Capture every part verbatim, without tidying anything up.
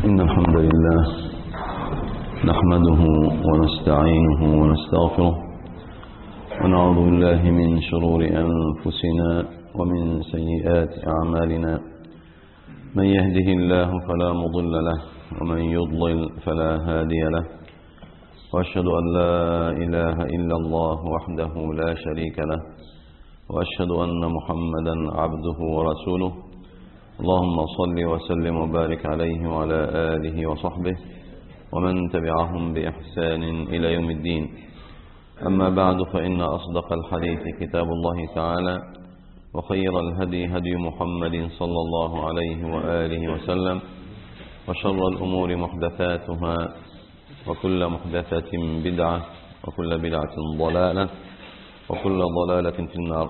إن الحمد لله نحمده ونستعينه ونستغفره ونعوذ بالله من شرور أنفسنا ومن سيئات أعمالنا. من يهده الله فلا مضل له ومن يضلل فلا هادي له، وأشهد أن لا إله إلا الله وحده لا شريك له، وأشهد أن محمدا عبده ورسوله. اللهم صل وسلم وبارك عليه وعلى آله وصحبه ومن تبعهم بإحسان إلى يوم الدين. أما بعد، فإن أصدق الحديث كتاب الله تعالى، وخير الهدي هدي محمد صلى الله عليه وآله وسلم، وشر الأمور محدثاتها، وكل محدثة بدعة، وكل بدعة ضلالة، وكل ضلالة في النار.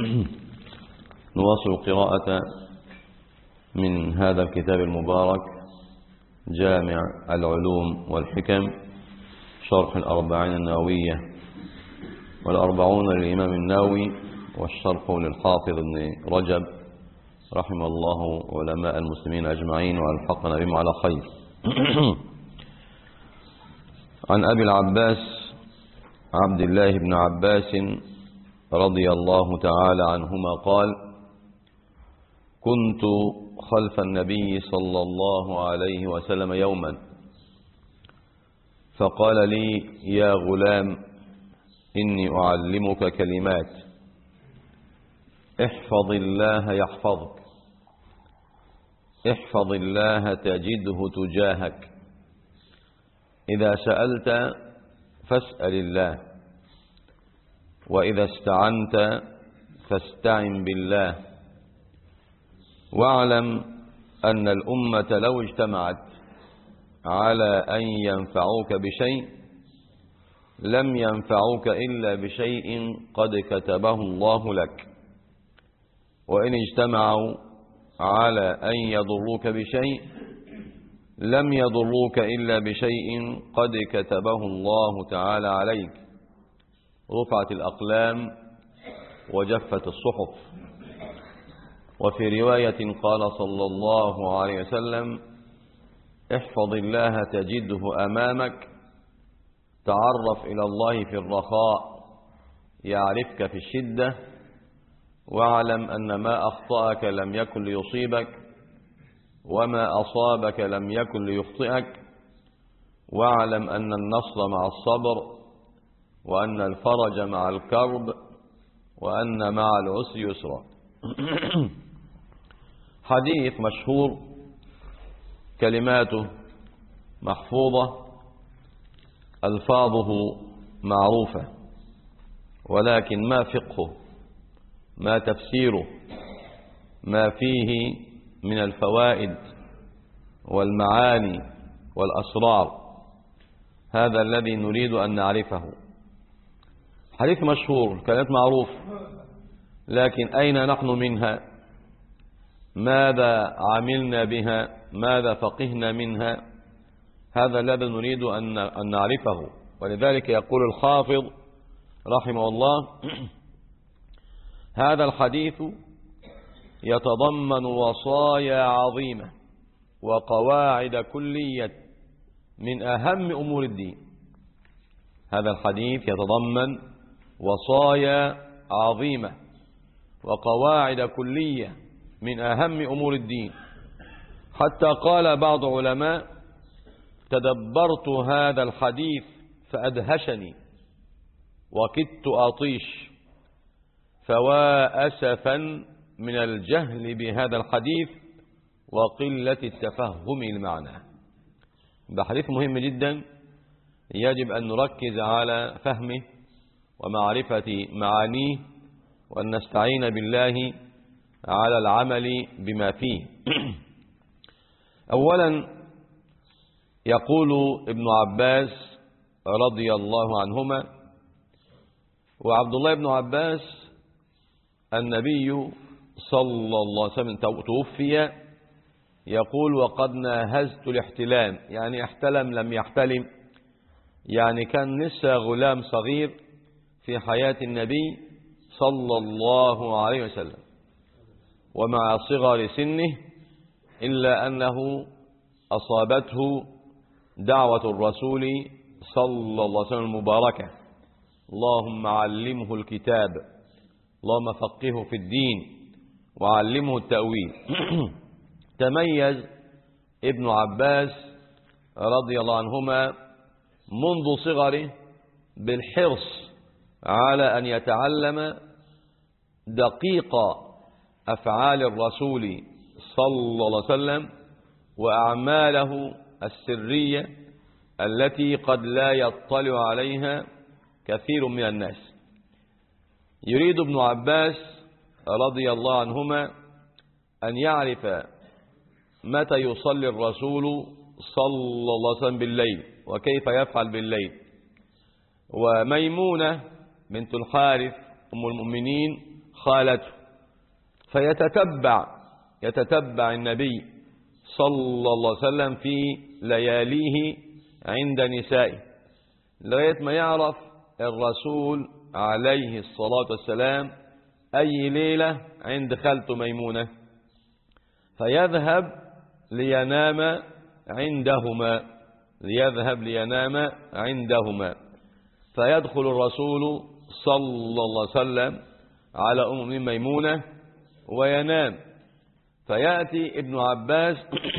نواصل قراءة من هذا الكتاب المبارك، جامع العلوم والحكم، شرح الأربعين النووية، والأربعون للإمام النووي، والشرح للحافظ ابن رجب رحم الله علماء المسلمين أجمعين وألحقنا بهم على خير. عن أبي العباس عبد الله بن عباس رضي الله تعالى عنهما قال: كنت خلف النبي صلى الله عليه وسلم يوما، فقال لي: يا غلام، إني أعلمك كلمات، احفظ الله يحفظك، احفظ الله تجده تجاهك، إذا سألت فاسأل الله، وإذا استعنت فاستعن بالله، واعلم أن الأمة لو اجتمعت على أن ينفعوك بشيء لم ينفعوك إلا بشيء قد كتبه الله لك، وإن اجتمعوا على أن يضروك بشيء لم يضروك إلا بشيء قد كتبه الله تعالى عليك. رفعت الأقلام وجفت الصحف. وفي رواية قال صلى الله عليه وسلم: احفظ الله تجده أمامك، تعرف إلى الله في الرخاء يعرفك في الشدة، واعلم أن ما أخطأك لم يكن ليصيبك، وما أصابك لم يكن ليخطئك، واعلم أن النصر مع الصبر، وأن الفرج مع الكرب، وأن مع العسر يسرا. حديث مشهور، كلماته محفوظة، ألفاظه معروفة، ولكن ما فقهه، ما تفسيره، ما فيه من الفوائد والمعاني والأسرار، هذا الذي نريد أن نعرفه. حديث مشهور، كلمات معروف، لكن أين نحن منها؟ ماذا عملنا بها؟ ماذا فقهنا منها؟ هذا الذي نريد أن نعرفه. ولذلك يقول الحافظ رحمه الله: هذا الحديث يتضمن وصايا عظيمة وقواعد كلية من أهم أمور الدين. هذا الحديث يتضمن وصايا عظيمة وقواعد كلية من أهم أمور الدين، حتى قال بعض علماء: تدبرت هذا الحديث فأدهشني وكدت أطيش، فوا أسفا من الجهل بهذا الحديث وقلة التفهم المعنى. بحديث مهم جدا، يجب أن نركز على فهمه ومعرفة معانيه، وأن نستعين بالله على العمل بما فيه. أولا يقول ابن عباس رضي الله عنهما، وعبد الله بن عباس النبي صلى الله عليه وسلم توفي، يقول: وقد ناهزت الاحتلام، يعني احتلم لم يحتلم، يعني كان لسه غلام صغير في حياة النبي صلى الله عليه وسلم، ومع صغر سنه إلا أنه أصابته دعوة الرسول صلى الله عليه وسلم المباركة: اللهم علمه الكتاب، اللهم فقهه في الدين وعلمه التأويل. تميز ابن عباس رضي الله عنهما منذ صغره بالحرص على أن يتعلم دقيق أفعال الرسول صلى الله عليه وسلم وأعماله السرية التي قد لا يطلع عليها كثير من الناس. يريد ابن عباس رضي الله عنهما أن يعرف متى يصلي الرسول صلى الله عليه وسلم بالليل وكيف يفعل بالليل. وميمونة بنت الحارث أم المؤمنين خالته، فيتتبع يتتبع النبي صلى الله عليه وسلم في لياليه عند نسائه لغاية ما يعرف الرسول عليه الصلاة والسلام أي ليلة عند خالته ميمونة، فيذهب لينام عندهما ليذهب لينام عندهما فيدخل الرسول صلى الله عليه وسلم على أم ميمونة وينام، فيأتي ابن عباس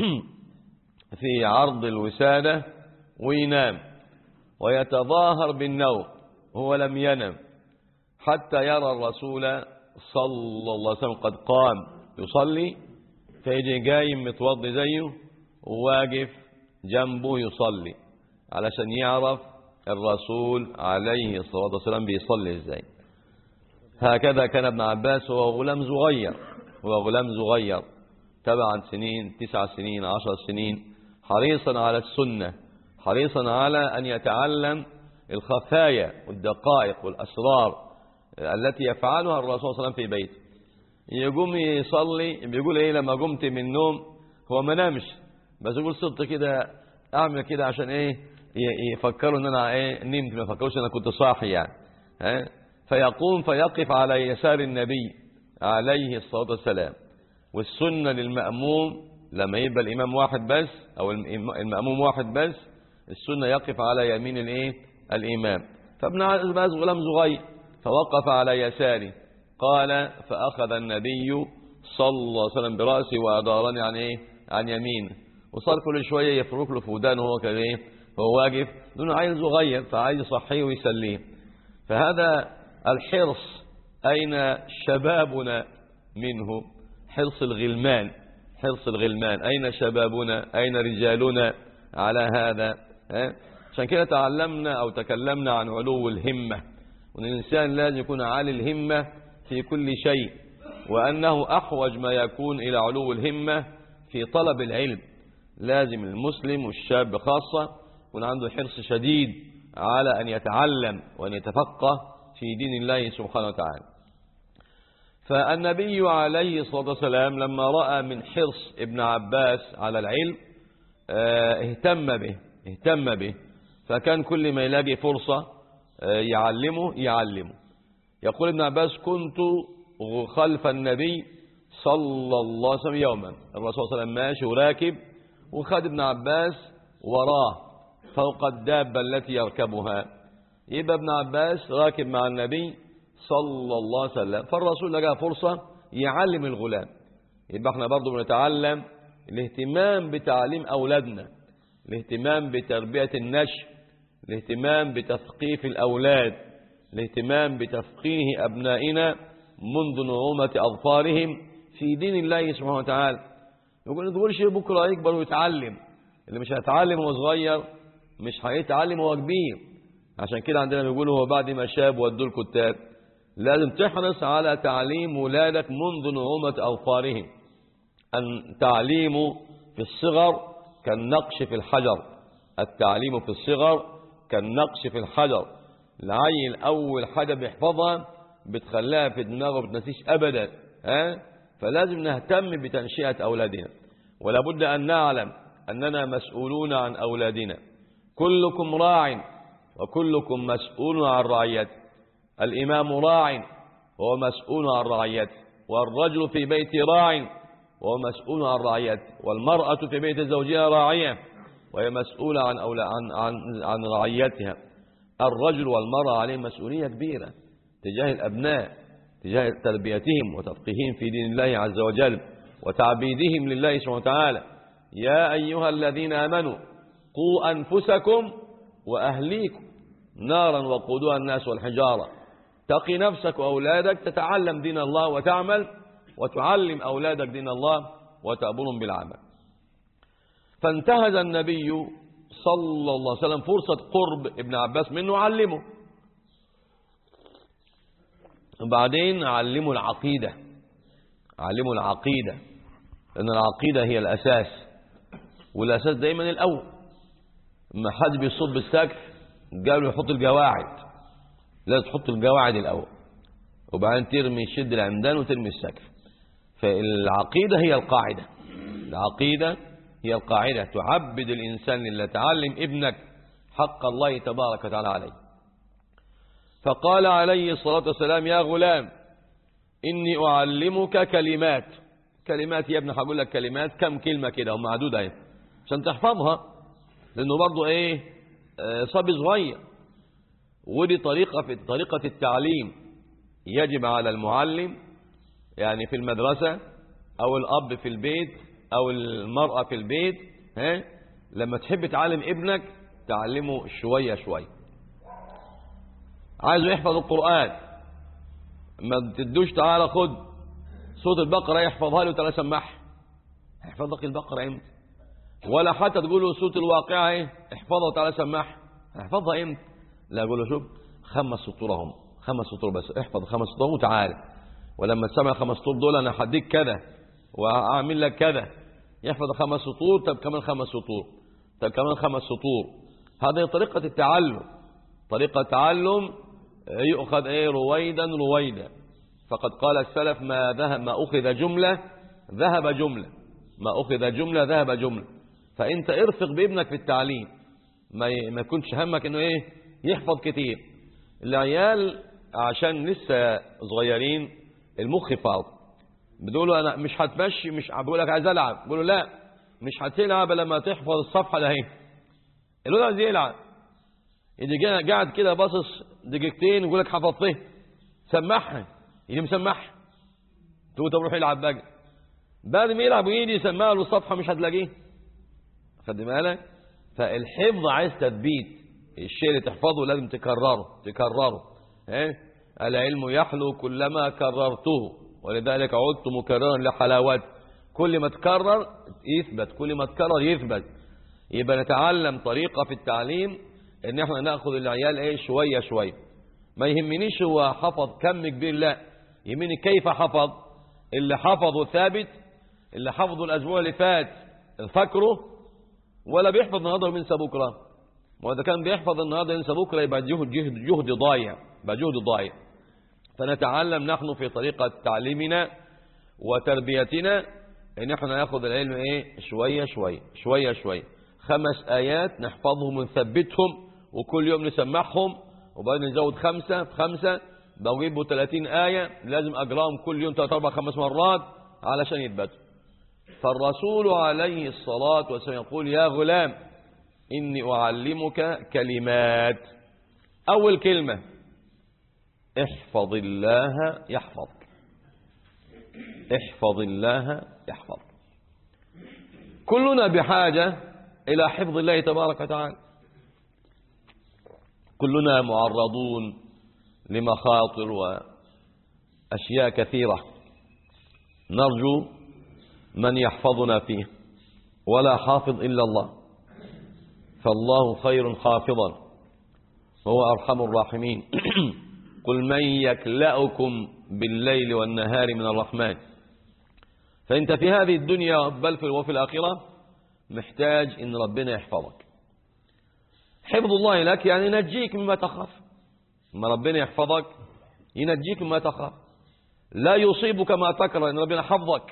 في عرض الوسادة وينام ويتظاهر بالنوم، هو لم ينم حتى يرى الرسول صلى الله عليه وسلم قد قام يصلي، فيجي جاي متوضي زيه وواقف جنبه يصلي علشان يعرف الرسول عليه الصلاة والسلام بيصلي ازاي. هكذا كان ابن عباس وهو غلام صغير هو غلام صغير تبعا سنين تسع سنين عشر سنين حريصا على السنة، حريصا على أن يتعلم الخفايا والدقائق والأسرار التي يفعلها الرسول صلى الله عليه وسلم في بيته. يقوم يصلي بيقول ايه لما قمت من النوم، هو ما نامش بس يقول صدق كده اعمل كده عشان ايه يفكروا ان انا ايه نمت، ما يفكروش ان انا كنت صاحي يعني. ها فيقوم فيقف على يسار النبي عليه الصلاة والسلام. والسنة للمأموم لما يبقى الإمام واحد بس أو المأموم واحد بس، السنة يقف على يمين الايه الإمام. فابن عباس غلام صغير فوقف على يساره، قال فأخذ النبي صلى الله عليه وسلم برأسي وأدارني عن ايه عن يمينه، وصار كل شوية يفرك له في ودانه وهو كده ايه هو واقف دون عيل صغير فعايز يصحيه ويسليه. فهذا الحرص أين شبابنا منه؟ حرص الغلمان حرص الغلمان أين شبابنا؟ أين رجالنا على هذا؟ عشان كده تعلمنا أو تكلمنا عن علو الهمة، وأن الإنسان لازم يكون عالي الهمة في كل شيء، وأنه أحوج ما يكون إلى علو الهمة في طلب العلم. لازم المسلم والشاب خاصة يكون عنده حرص شديد على أن يتعلم وأن يتفقه في دين الله سبحانه وتعالى. فالنبي عليه الصلاة والسلام لما رأى من حرص ابن عباس على العلم اهتم به اهتم به فكان كل ما يلاقي فرصة يعلمه يعلمه. يقول ابن عباس كنت خلف النبي صلى الله عليه وسلم يوما، الرسول صلى الله عليه وسلم ماشي وراكب وخد ابن عباس وراه فوق الدابة التي يركبها، يبقى ابن عباس راكب مع النبي صلى الله عليه وسلم، فالرسول لقى فرصة يعلم الغلام. يبقى احنا برضو بنتعلم الاهتمام بتعليم أولادنا، الاهتمام بتربية النشء، الاهتمام بتثقيف الأولاد، الاهتمام بتفقيه أبنائنا منذ نعومة أظفارهم في دين الله سبحانه وتعالى. يقول تقول شيء بكرة يكبر ويتعلم، اللي مش هيتعلم وهو صغير مش هيتعلم وهو كبير. عشان كده عندنا بيقولوا هو بعد ما شاب ودوا الكتاب لازم تحرص على تعليم ولادك منذ نعومة أظفارهم. أن تعليمه في الصغر كالنقش في الحجر، التعليم في الصغر كالنقش في الحجر. العيل أول حاجة بيحفظها بتخليها في دماغه بتنسيش أبدا. ها؟ فلازم نهتم بتنشئة أولادنا، ولا بد أن نعلم أننا مسؤولون عن أولادنا. كلكم راع وكلكم مسؤول عن رعيته. الإمام راع وهو مسؤول عن رعيته، والرجل في بيت راع وهو مسؤول عن رعيته، والمرأة في بيت زوجها راعية وهي مسؤولة عن أولا عن عن عن رعيتها. الرجل والمرأة عليهم مسؤولية كبيرة تجاه الأبناء، تجاه تربيتهم وتفقيههم في دين الله عز وجل وتعبيدهم لله سبحانه وتعالى. يا أيها الذين آمنوا قوا أنفسكم وأهليكم نارا وقودها الناس والحجارة. تقي نفسك وأولادك، تتعلم دين الله وتعمل، وتعلم أولادك دين الله وتأمرهم بالعمل. فانتهز النبي صلى الله عليه وسلم فرصة قرب ابن عباس منه علمه، وبعدين علمه العقيدة، علمه العقيدة، لأن العقيدة هي الأساس، والأساس دايما الأول. لما حد بيصب بالسقف قالوا يحط القواعد، لازم تحط القواعد الأول وبعدين ترمي شد العمدان وترمي السقف. فالعقيدة هي القاعدة، العقيدة هي القاعدة، تعبد الإنسان لله. تعلم ابنك حق الله تبارك وتعالى عليه. فقال عليه الصلاة والسلام: يا غلام إني أعلمك كلمات. كلمات يا ابن، هقول لك كلمات كم كلمة كده ومعدودة اهي عشان تحفظها، لأنه برضو إيه آه صبي صغير. ودي طريقة في طريقة التعليم يجب على المعلم، يعني في المدرسة أو الأب في البيت أو المرأة في البيت، ها لما تحب تعلم ابنك تعلمه شوية شوية. عايزه يحفظ القرآن، ما تدوش تعالى خد صوت البقرة يحفظها له وتعالى سمعها. يحفظ لك البقرة امتى؟ ولا حتى تقول له صوت الواقعة ايه احفظها وتعالى سمعها. هيحفظها امتى؟ لا، اقول له شوف خمس سطور اهم، خمس سطور بس، احفظ خمس سطور وتعالى، ولما تسمع خمس سطور دول انا هديك كذا واعمل لك كذا. يحفظ خمس سطور، طب كمان خمس سطور، طب كمان خمس سطور. هذه طريقة التعلم، طريقة تعلم يؤخذ ايه رويدا رويدا. فقد قال السلف: ما ذهب ما أخذ جملة ذهب جملة، ما أخذ جملة ذهب جملة. فأنت ارفق بابنك في التعليم، ما ما يكونش همك انه ايه يحفظ كتير. العيال عشان لسه صغيرين المخ فاضي، بتقولوا انا مش هتمشي، مش بقول لك عايز العب، بقولوا لا مش هتلعب لما تحفظ الصفحه ده اهي. الولد عايز يلعب، يجي قاعد كده باصص دقيقتين يقول لك حفظته، سمعها، يجي مسمعها، تقول طب روح يلعب بقى. بعد ما يلعب ويجي يسمع له الصفحه مش هتلاقيه. خد بالك؟ فالحفظ عايز تثبيت، الشيء اللي تحفظه لازم تكرره تكرره. ايه العلم يحلو كلما كررته، ولذلك عدت مكررا لحلاوته. كل ما تكرر يثبت، كل ما تكرر يثبت. يبقى نتعلم طريقة في التعليم ان احنا ناخذ العيال ايه شوية شوية. ما يهمنيش هو حفظ كم كبير، لا يهمني كيف حفظ. اللي حفظه ثابت، اللي حفظه الاسبوع اللي فات فاكره، ولا بيحفظ النهارده وينسى بكره. واذا كان بيحفظ النهارده ينسى بكره يبقى جهد جهد جهد ضايع، يبقى جهد ضايع. فنتعلم نحن في طريقة تعليمنا وتربيتنا ان احنا ناخذ العلم ايه شوية شوية شوية شوية. خمس ايات نحفظهم ونثبتهم وكل يوم نسمعهم، وبعدين نزود خمسة في خمسة بجيبوا ثلاثين آية لازم اقراهم كل يوم ثلاث اربع خمس مرات علشان يثبتوا. فالرسول عليه الصلاة والسلام يقول: يا غلام إني أعلمك كلمات. أول كلمة احفظ الله يحفظك، احفظ الله يحفظك. كلنا بحاجة إلى حفظ الله تبارك وتعالى، كلنا معرضون لمخاطر وأشياء كثيرة، نرجو من يحفظنا فيه، ولا حافظ إلا الله، فالله خير حافظا وهو أرحم الراحمين. قل من يكلأكم بالليل والنهار من الرحمن. فأنت في هذه الدنيا بل في وفي الآخرة محتاج إن ربنا يحفظك. حفظ الله لك يعني ينجيك مما تخاف. ما ربنا يحفظك ينجيك مما تخاف، لا يصيبك ما تكره إن ربنا حفظك.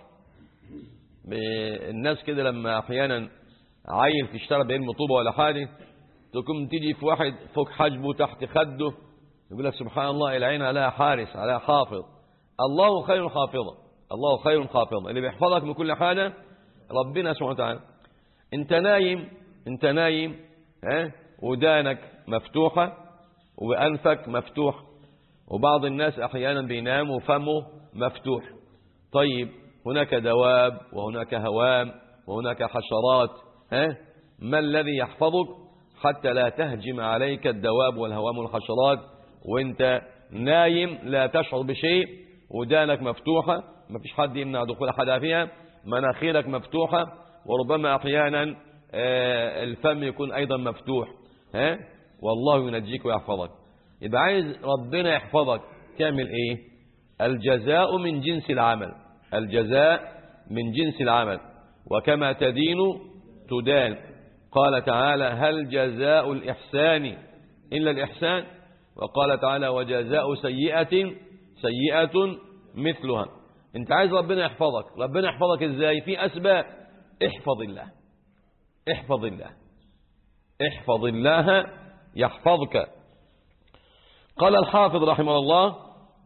الناس كده لما أحيانا عيل تشترى بعلم طوبة ولا حاجة، تقوم تيجي في واحد فوق حجبه تحت خده، يقول لك سبحان الله العين عليها حارس عليها حافظ. الله خير حافظا، الله خير حافظا، اللي بيحفظك من كل حاجة ربنا سبحانه وتعالى. انت نايم انت نايم ها ودانك مفتوحة وأنفك مفتوح، وبعض الناس أحيانا بينام وفمه مفتوح. طيب هناك دواب وهناك هوام وهناك حشرات، ها ما الذي يحفظك حتى لا تهجم عليك الدواب والهوام والحشرات وانت نايم لا تشعر بشيء، ودانك مفتوحة ما فيش حد يمنع دخول حدا فيها، مناخيرك مفتوحة، وربما أحيانا الفم يكون أيضا مفتوح، ها والله ينجيك ويحفظك. يبقى عايز ربنا يحفظك تعمل ايه؟ الجزاء من جنس العمل، الجزاء من جنس العمل، وكما تدين تدان. قال تعالى هل جزاء الإحسان إلا الإحسان، وقال تعالى وجزاء سيئة سيئة مثلها. انت عايز ربنا يحفظك، ربنا يحفظك ازاي؟ في أسباب. احفظ الله، احفظ الله، احفظ الله يحفظك. قال الحافظ رحمه الله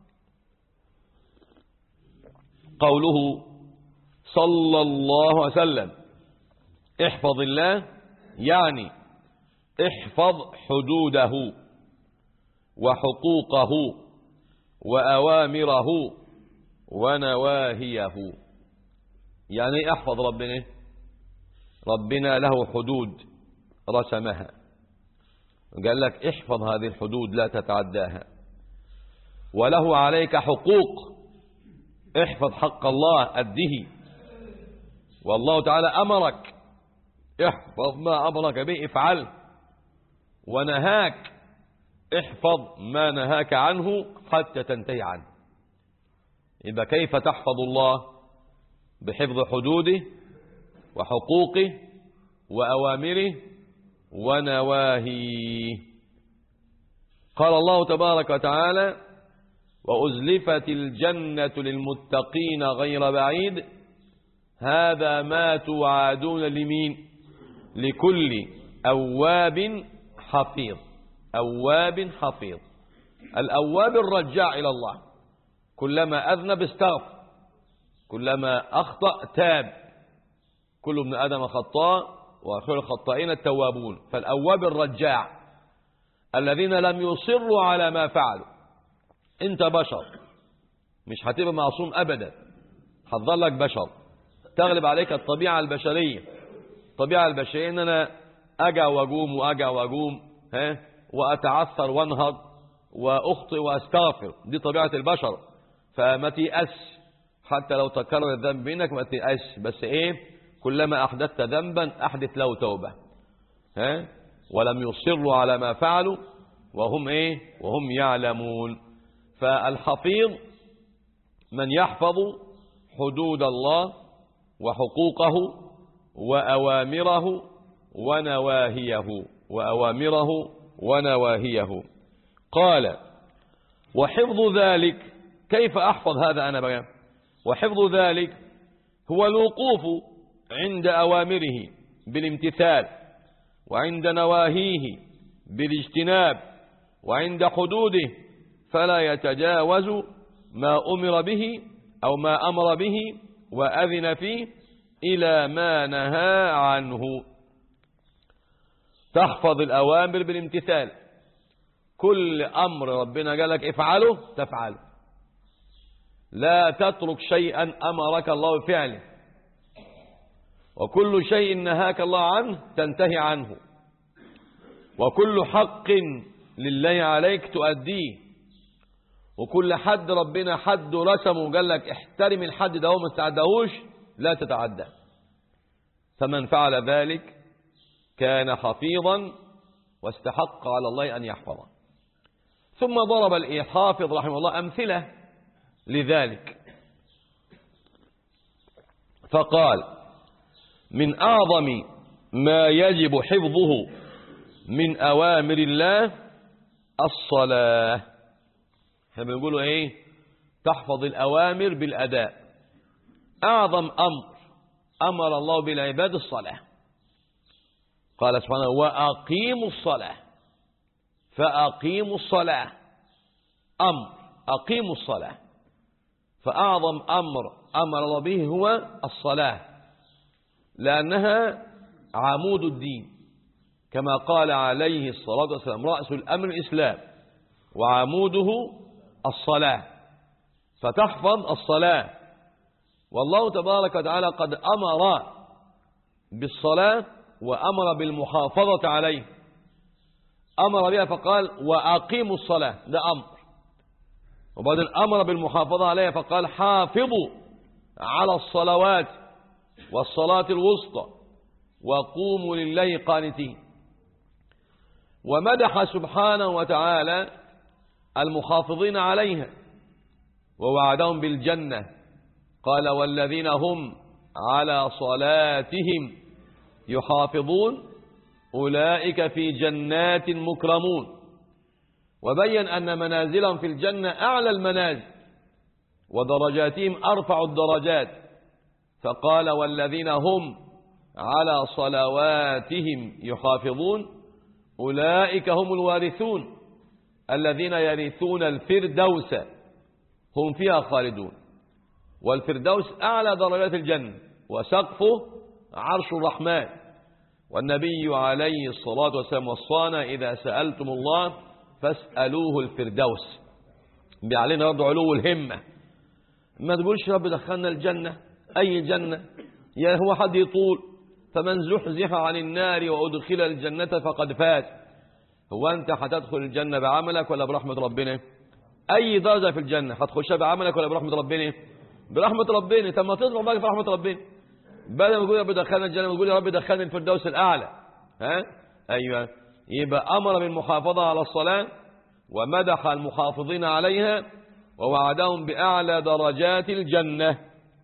قوله صلى الله عليه وسلم احفظ الله، يعني احفظ حدوده وحقوقه وأوامره ونواهيه. يعني احفظ ربنا، ربنا له حدود رسمها، قال لك احفظ هذه الحدود لا تتعداها، وله عليك حقوق، احفظ حق الله أده، والله تعالى أمرك احفظ ما أمرك به افعل، ونهاك احفظ ما نهاك عنه حتى تنتهي عنه. إذا كيف تحفظ الله؟ بحفظ حدوده وحقوقه وأوامره ونواهيه. قال الله تبارك وتعالى وأزلفت الجنة للمتقين غير بعيد هذا ما توعدون لمين؟ لكل أواب حفيظ. أواب حفيظ، الأواب الرجاع إلى الله، كلما أذنب استغفر، كلما أخطأ تاب، كل ابن آدم خطاء وخير الخطائين التوابون. فالأواب الرجاع الذين لم يصروا على ما فعلوا. انت بشر مش هتبقى معصوم أبدا، هتظلك بشر، تغلب عليك الطبيعة البشرية. الطبيعة البشرية ان انا اجع واقوم واجع واقوم ها واتعثر وانهض واخطئ واستغفر، دي طبيعة البشر. فما تيأس حتى لو تكرر الذنب بينك، ما تيأس، بس ايه كلما احدثت ذنبا احدث له توبة، ها ولم يصروا على ما فعلوا وهم ايه وهم يعلمون. فالحفيظ من يحفظ حدود الله وحقوقه وأوامره ونواهيه وأوامره ونواهيه. قال وحفظ ذلك، كيف أحفظ هذا أنا بقى؟ وحفظ ذلك هو الوقوف عند أوامره بالامتثال، وعند نواهيه بالاجتناب، وعند حدوده فلا يتجاوز ما أمر به أو ما أمر به وأذن فيه إلى ما نهى عنه. تحفظ الأوامر بالامتثال، كل أمر ربنا قال لك افعله تفعله، لا تترك شيئا أمرك الله بفعله، وكل شيء نهاك الله عنه تنتهي عنه، وكل حق لله عليك تؤديه، وكل حد ربنا حد رسمه قال لك احترم الحد ده وما تتعداهوش لا تتعدى. فمن فعل ذلك كان حفيظا واستحق على الله أن يحفظه. ثم ضرب الحافظ رحمه الله أمثلة لذلك، فقال من أعظم ما يجب حفظه من أوامر الله الصلاة. احنا بنقولوا ايه؟ تحفظ الأوامر بالأداء. أعظم أمر أمر الله بالعباد الصلاة، قال سبحانه وأقيموا الصلاة، فأقيموا الصلاة أمر، أقيموا الصلاة. فأعظم أمر أمر الله به هو الصلاة، لأنها عمود الدين، كما قال عليه الصلاة والسلام: رأس الأمر الإسلام وعموده الصلاة. فتحفظ الصلاة، والله تبارك وتعالى قد أمر بالصلاة وأمر بالمحافظة عليه. أمر بها فقال: وأقيموا الصلاة، ده أمر. وبعدين أمر بالمحافظة عليها فقال: حافظوا على الصلوات والصلاة الوسطى وقوموا لله قانتين. ومدح سبحانه وتعالى المحافظين عليها ووعدهم بالجنة، قال: والذين هم على صلاتهم يحافظون أولئك في جنات مكرمون. وبين أن منازلهم في الجنة أعلى المنازل ودرجاتهم أرفع الدرجات، فقال: والذين هم على صلواتهم يحافظون أولئك هم الوارثون الذين يرثون الفردوس هم فيها خالدون. والفردوس أعلى درجات الجنة وسقفه عرش الرحمن. والنبي عليه الصلاة والسلام وصانا: إذا سألتم الله فاسألوه الفردوس. بعلينا برضه علو الهمة، ما تقولش رب دخلنا الجنة، أي جنة؟ يا هو حد يطول؟ فمن زحزح عن النار وأدخل الجنة فقد فاز. هو أنت هتدخل الجنة بعملك ولا برحمة ربنا؟ أي درجة في الجنة هتخشها بعملك ولا برحمة ربنا؟ برحمة ربنا. طب ما تطلع بقى في رحمة ربنا، بدل ما تقول يا رب دخلنا الجنة تقول يا رب دخلنا الفردوس الأعلى. ها أيوة. يبقى أمر بالمحافظة على الصلاة ومدح المحافظين عليها ووعدهم بأعلى درجات الجنة.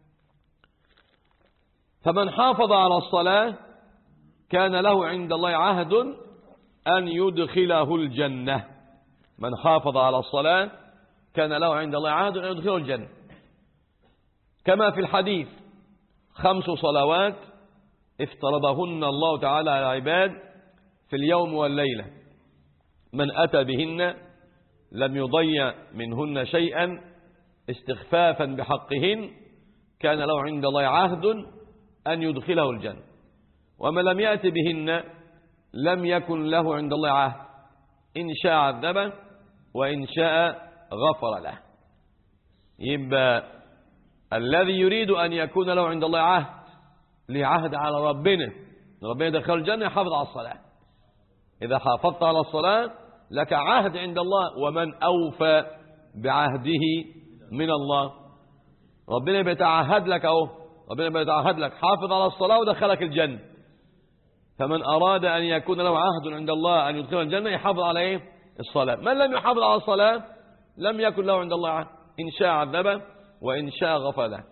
فمن حافظ على الصلاة كان له عند الله عهد أن يدخله الجنة. من حافظ على الصلاة كان له عند الله عهد أن يدخله الجنة، كما في الحديث: خمس صلوات افترضهن الله تعالى على العباد في اليوم والليلة، من أتى بهن لم يضيع منهن شيئا استخفافا بحقهن كان له عند الله عهد أن يدخله الجنة، ومن لم يأت بهن لم يكن له عند الله عهد، إن شاء عذبه وإن شاء غفر له. يبقى الذي يريد أن يكون له عند الله عهد لعهد على ربنا، ربنا يدخل الجنة، يحافظ على الصلاة. إذا حافظت على الصلاة لك عهد عند الله، ومن أوفى بعهده من الله. ربنا بيتعهد لك أهو، ربنا بيتعهد لك حافظ على الصلاة ودخلك الجنة. فمن أراد أن يكون له عهد عند الله أن يدخل الجنة يحافظ على إيه؟ الصلاة. من لم يحافظ على الصلاة لم يكن له عند الله عهد، إن شاء عذبه وإن شاء غفر له.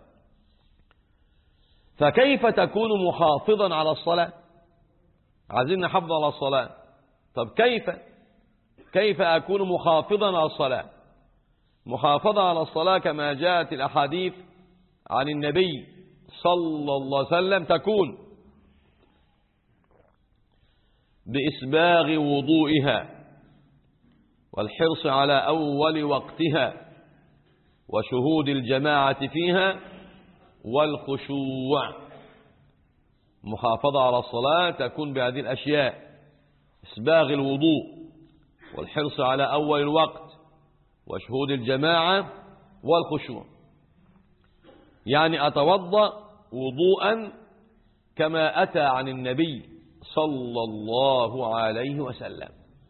فكيف تكون محافظا على الصلاة؟ عايزين نحافظ على الصلاة. طب كيف كيف أكون محافظا على الصلاة؟ محافظة على الصلاة كما جاءت الأحاديث عن النبي صلى الله عليه وسلم تكون بإسباغ وضوئها والحرص على أول وقتها وشهود الجماعة فيها والخشوع. محافظة على الصلاة تكون بهذه الأشياء: إسباغ الوضوء والحرص على أول الوقت وشهود الجماعة والخشوع. يعني أتوضأ وضوءا كما أتى عن النبي صلى الله عليه وسلم،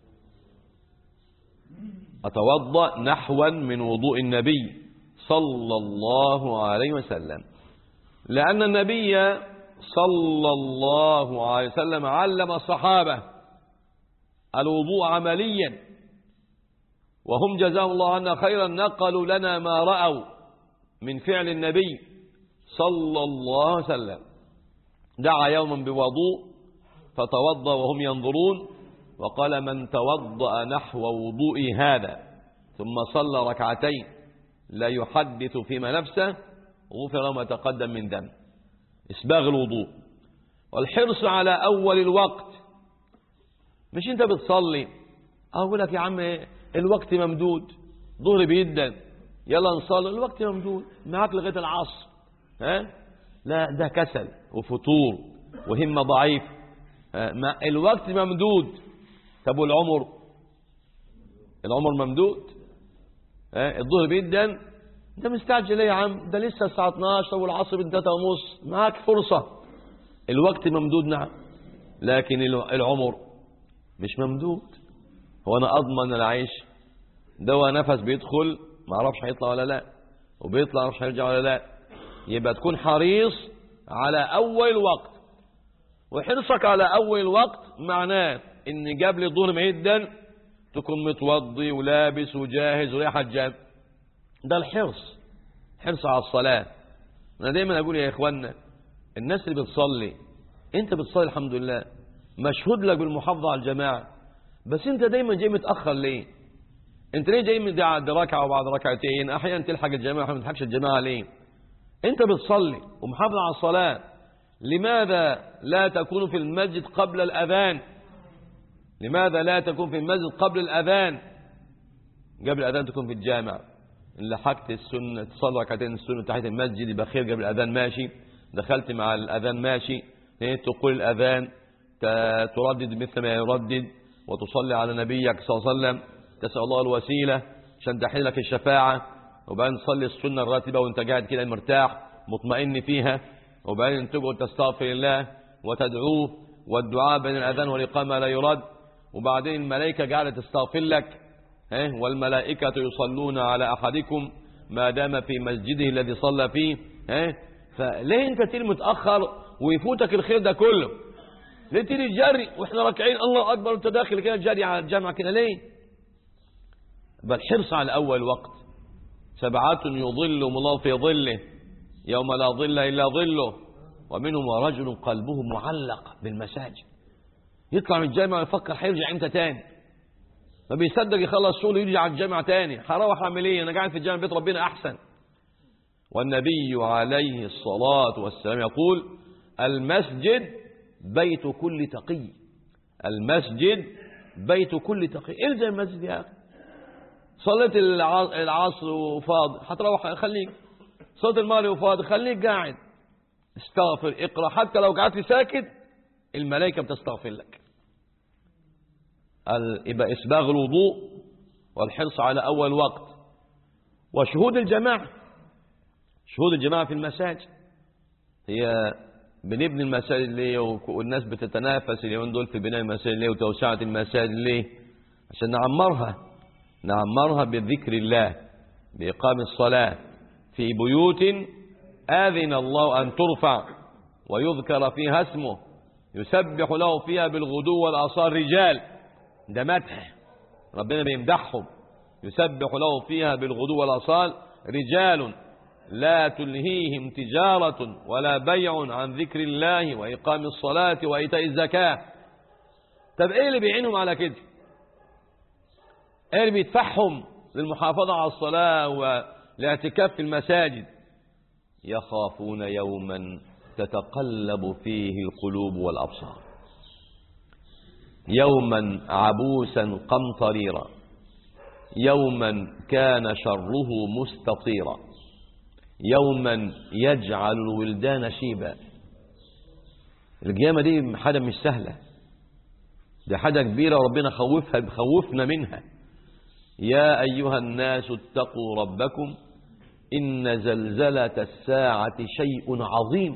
أتوضأ نحوا من وضوء النبي صلى الله عليه وسلم، لأن النبي صلى الله عليه وسلم علم الصحابة الوضوء عمليا، وهم جزاهم الله عنا خيرا نقلوا لنا ما رأوا من فعل النبي صلى الله عليه وسلم. دعا يوما بوضوء فتوضأ وهم ينظرون، وقال: من توضأ نحو وضوئي هذا ثم صلى ركعتين لا يحدث فيما نفسه غفر له ما تقدم من ذنب. إسباغ الوضوء والحرص على أول الوقت. مش أنت بتصلي أقول لك يا عم الوقت ممدود، ظهر بيدن، يلا نصلي، الوقت ممدود معاك لغاية العصر. ها لا، ده كسل وفتور وهمة ضعيف. ما الوقت ممدود. طب والعمر؟ العمر ممدود. ها الظهر بيدن، انت مستعجل ايه يا عم؟ ده لسه الساعة اتناشر والعصر ب ثلاثة ونص، معاك فرصة. الوقت ممدود نعم، لكن العمر مش ممدود. هو انا اضمن العيش؟ دواء نفس بيدخل ما اعرفش هيطلع ولا لا، وبيطلع ما اعرفش هيرجع ولا لا. يبقى تكون حريص على اول وقت، وحرصك على اول وقت معناه ان قبل الظهر ما يدن تكون متوضي ولابس وجاهز ورايح الجامع. ده الحرص، حرص على الصلاة. انا دايما اقول يا اخوانا، الناس اللي بتصلي، انت بتصلي الحمد لله مشهود لك بالمحافظة على الجماعة، بس انت دايما جاي متأخر ليه؟ انت ليه جاي من بعد ركعة وبعد ركعتين؟ احيانا تلحق الجماعة واحيانا ما تلحقش الجماعة. ليه؟ انت بتصلي ومحافظ على الصلاة، لماذا لا تكون في المسجد قبل الأذان؟ لماذا لا تكون في المسجد قبل الأذان؟ قبل الأذان تكون في الجامع. إن لحقت السنة تصلي ركعتين السنة تحت المسجد يبقى خير، قبل الأذان ماشي، دخلت مع الأذان ماشي، تقول الأذان تردد مثل ما يردد، وتصلي على نبيك صلى الله عليه وسلم، تسأل الله الوسيلة عشان تحل لك الشفاعة، وبعدين تصلي السنة الراتبة وانت قاعد كده مرتاح مطمئن فيها، وبعدين تقعد تستغفر الله وتدعوه، والدعاء بين الأذان والإقامة لا يرد، وبعدين الملائكة قاعدة تستغفر لك، والملائكة يصلون على أحدكم ما دام في مسجده الذي صلى فيه. فليه انت تيجي متأخر ويفوتك الخير ده كله؟ ليه تيجي جري واحنا راكعين الله أكبر وانت داخل كده جري على الجامعة كده ليه؟ بل حرص على أول وقت. سبعة يظلهم الله في ظله يوم لا ظل إلا ظله، ومنهم رجل قلبه معلق بالمساجد. يطلع من الجامعة يفكر هيرجع امتى تاني، ما بيصدق يخلص شغله يرجع على الجامعة تاني. هروح اعمل ايه؟ انا قاعد في الجامعة بيت ربنا احسن. والنبي عليه الصلاة والسلام يقول: المسجد بيت كل تقي. المسجد بيت كل تقي. الزم المسجد يا اخي. صليت العصر وفاضي هتروح، خليك. صليت المغرب وفاضي خليك قاعد، استغفر، اقرا، حتى لو قعدت ساكت الملائكة بتستغفر لك. يبقى إسباغ الوضوء والحرص على أول وقت، وشهود الجماعة. شهود الجماعة في المساجد. هي بنبني المساجد ليه؟ والناس بتتنافس اليومين دول في بناء المساجد ليه وتوسعة المساجد ليه؟ عشان نعمرها، نعمرها بذكر الله، بإقام الصلاة في بيوت آذن الله أن ترفع ويذكر فيها اسمه يسبح له فيها بالغدو والآصال رجال. ده مدح، ربنا بيمدحهم. يسبح له فيها بالغدو والآصال رجال لا تلهيهم تجارة ولا بيع عن ذكر الله وإقام الصلاة وإيتاء الزكاة. طب ايه اللي بيعينهم على كده؟ ايه اللي بيدفعهم للمحافظة على الصلاة والاعتكاف في المساجد؟ يخافون يوما تتقلب فيه القلوب والأبصار، يوما عبوسا قمطريرا، يوما كان شره مستطيرا، يوما يجعل الولدان شيبا. القيامة دي حاجة مش سهلة، دي حاجة كبيرة وربنا خوفها بخوفنا منها. يا أيها الناس اتقوا ربكم إن زلزلة الساعة شيء عظيم.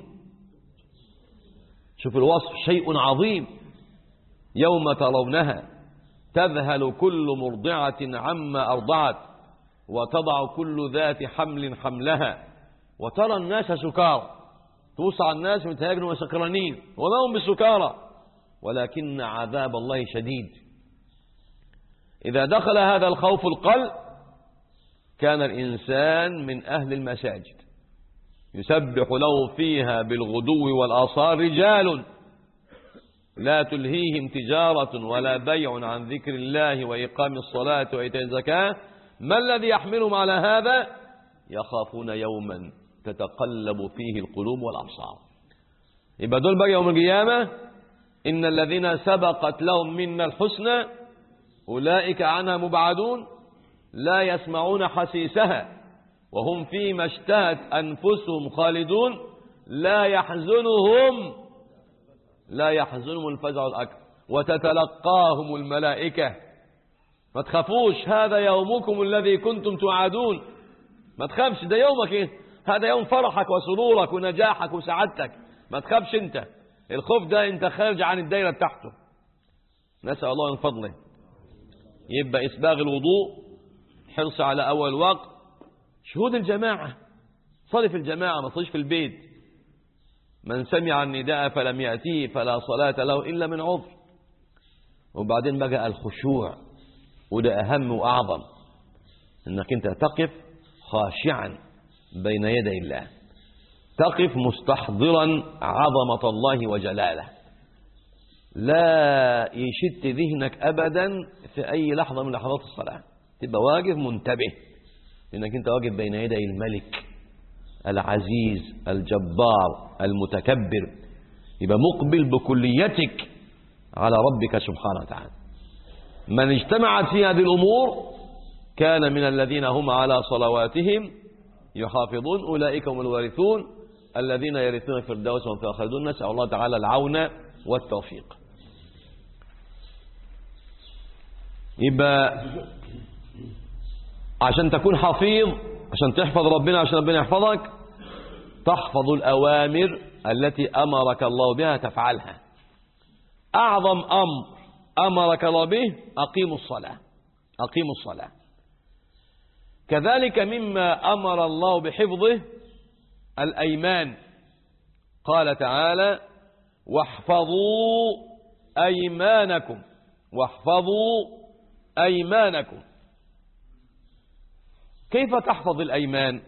شوف الوصف، شيء عظيم. يوم ترونها تذهل كل مرضعة عما أرضعت وتضع كل ذات حمل حملها وترى الناس سكارى. توسع الناس متهاجرون وسكرانين وما هم بسكارى ولكن عذاب الله شديد. إذا دخل هذا الخوف القلب كان الإنسان من أهل المساجد يسبح له فيها بالغدو والآصال رجال لا تلهيهم تجارة ولا بيع عن ذكر الله وإقام الصلاة وإيتاء الزكاة. ما الذي يحملهم على هذا؟ يخافون يوما تتقلب فيه القلوب والأبصار. يبقى دول بقى يوم القيامة إن الذين سبقت لهم منا الحسنى أولئك عنها مبعدون لا يسمعون حسيسها وهم فيما اشتهت أنفسهم خالدون لا يحزنهم لا يحزنهم الفزع الأكبر وتتلقاهم الملائكة ما تخافوش هذا يومكم الذي كنتم توعدون. ما تخافش ده يومك إيه؟ هذا يوم فرحك وسرورك ونجاحك وسعادتك. ما تخافش انت. الخوف ده انت خارج عن الدائرة بتاعته. نسأل الله من فضله. يبقى إسباغ الوضوء، حرص على أول وقت، شهود الجماعة، صلي في الجماعة ما تصليش في البيت. من سمع النداء فلم يأتيه فلا صلاة له إلا من عذر. وبعدين بقى الخشوع، وده أهم وأعظم، إنك أنت تقف خاشعا بين يدي الله، تقف مستحضرا عظمة الله وجلاله، لا يشت ذهنك أبدا في أي لحظة من لحظات الصلاة، تبقى واقف منتبه لأنك أنت واقف بين يدي الملك العزيز الجبار المتكبر، يبقى مقبل بكليتك على ربك سبحانه وتعالى. من اجتمعت في هذه الأمور كان من الذين هم على صلواتهم يحافظون، أولئك هم الوارثون الذين يرثون الفردوس وهم فيها خالدون. نسأل الله تعالى العون والتوفيق. يبقى عشان تكون حفيظ، عشان تحفظ ربنا، عشان ربنا يحفظك، تحفظ الأوامر التي أمرك الله بها تفعلها. أعظم أمر أمرك الله به أقيموا الصلاة، أقيموا الصلاة. كذلك مما أمر الله بحفظه الأيمان، قال تعالى واحفظوا أيمانكم، واحفظوا أيمانكم. كيف تحفظ الأيمان؟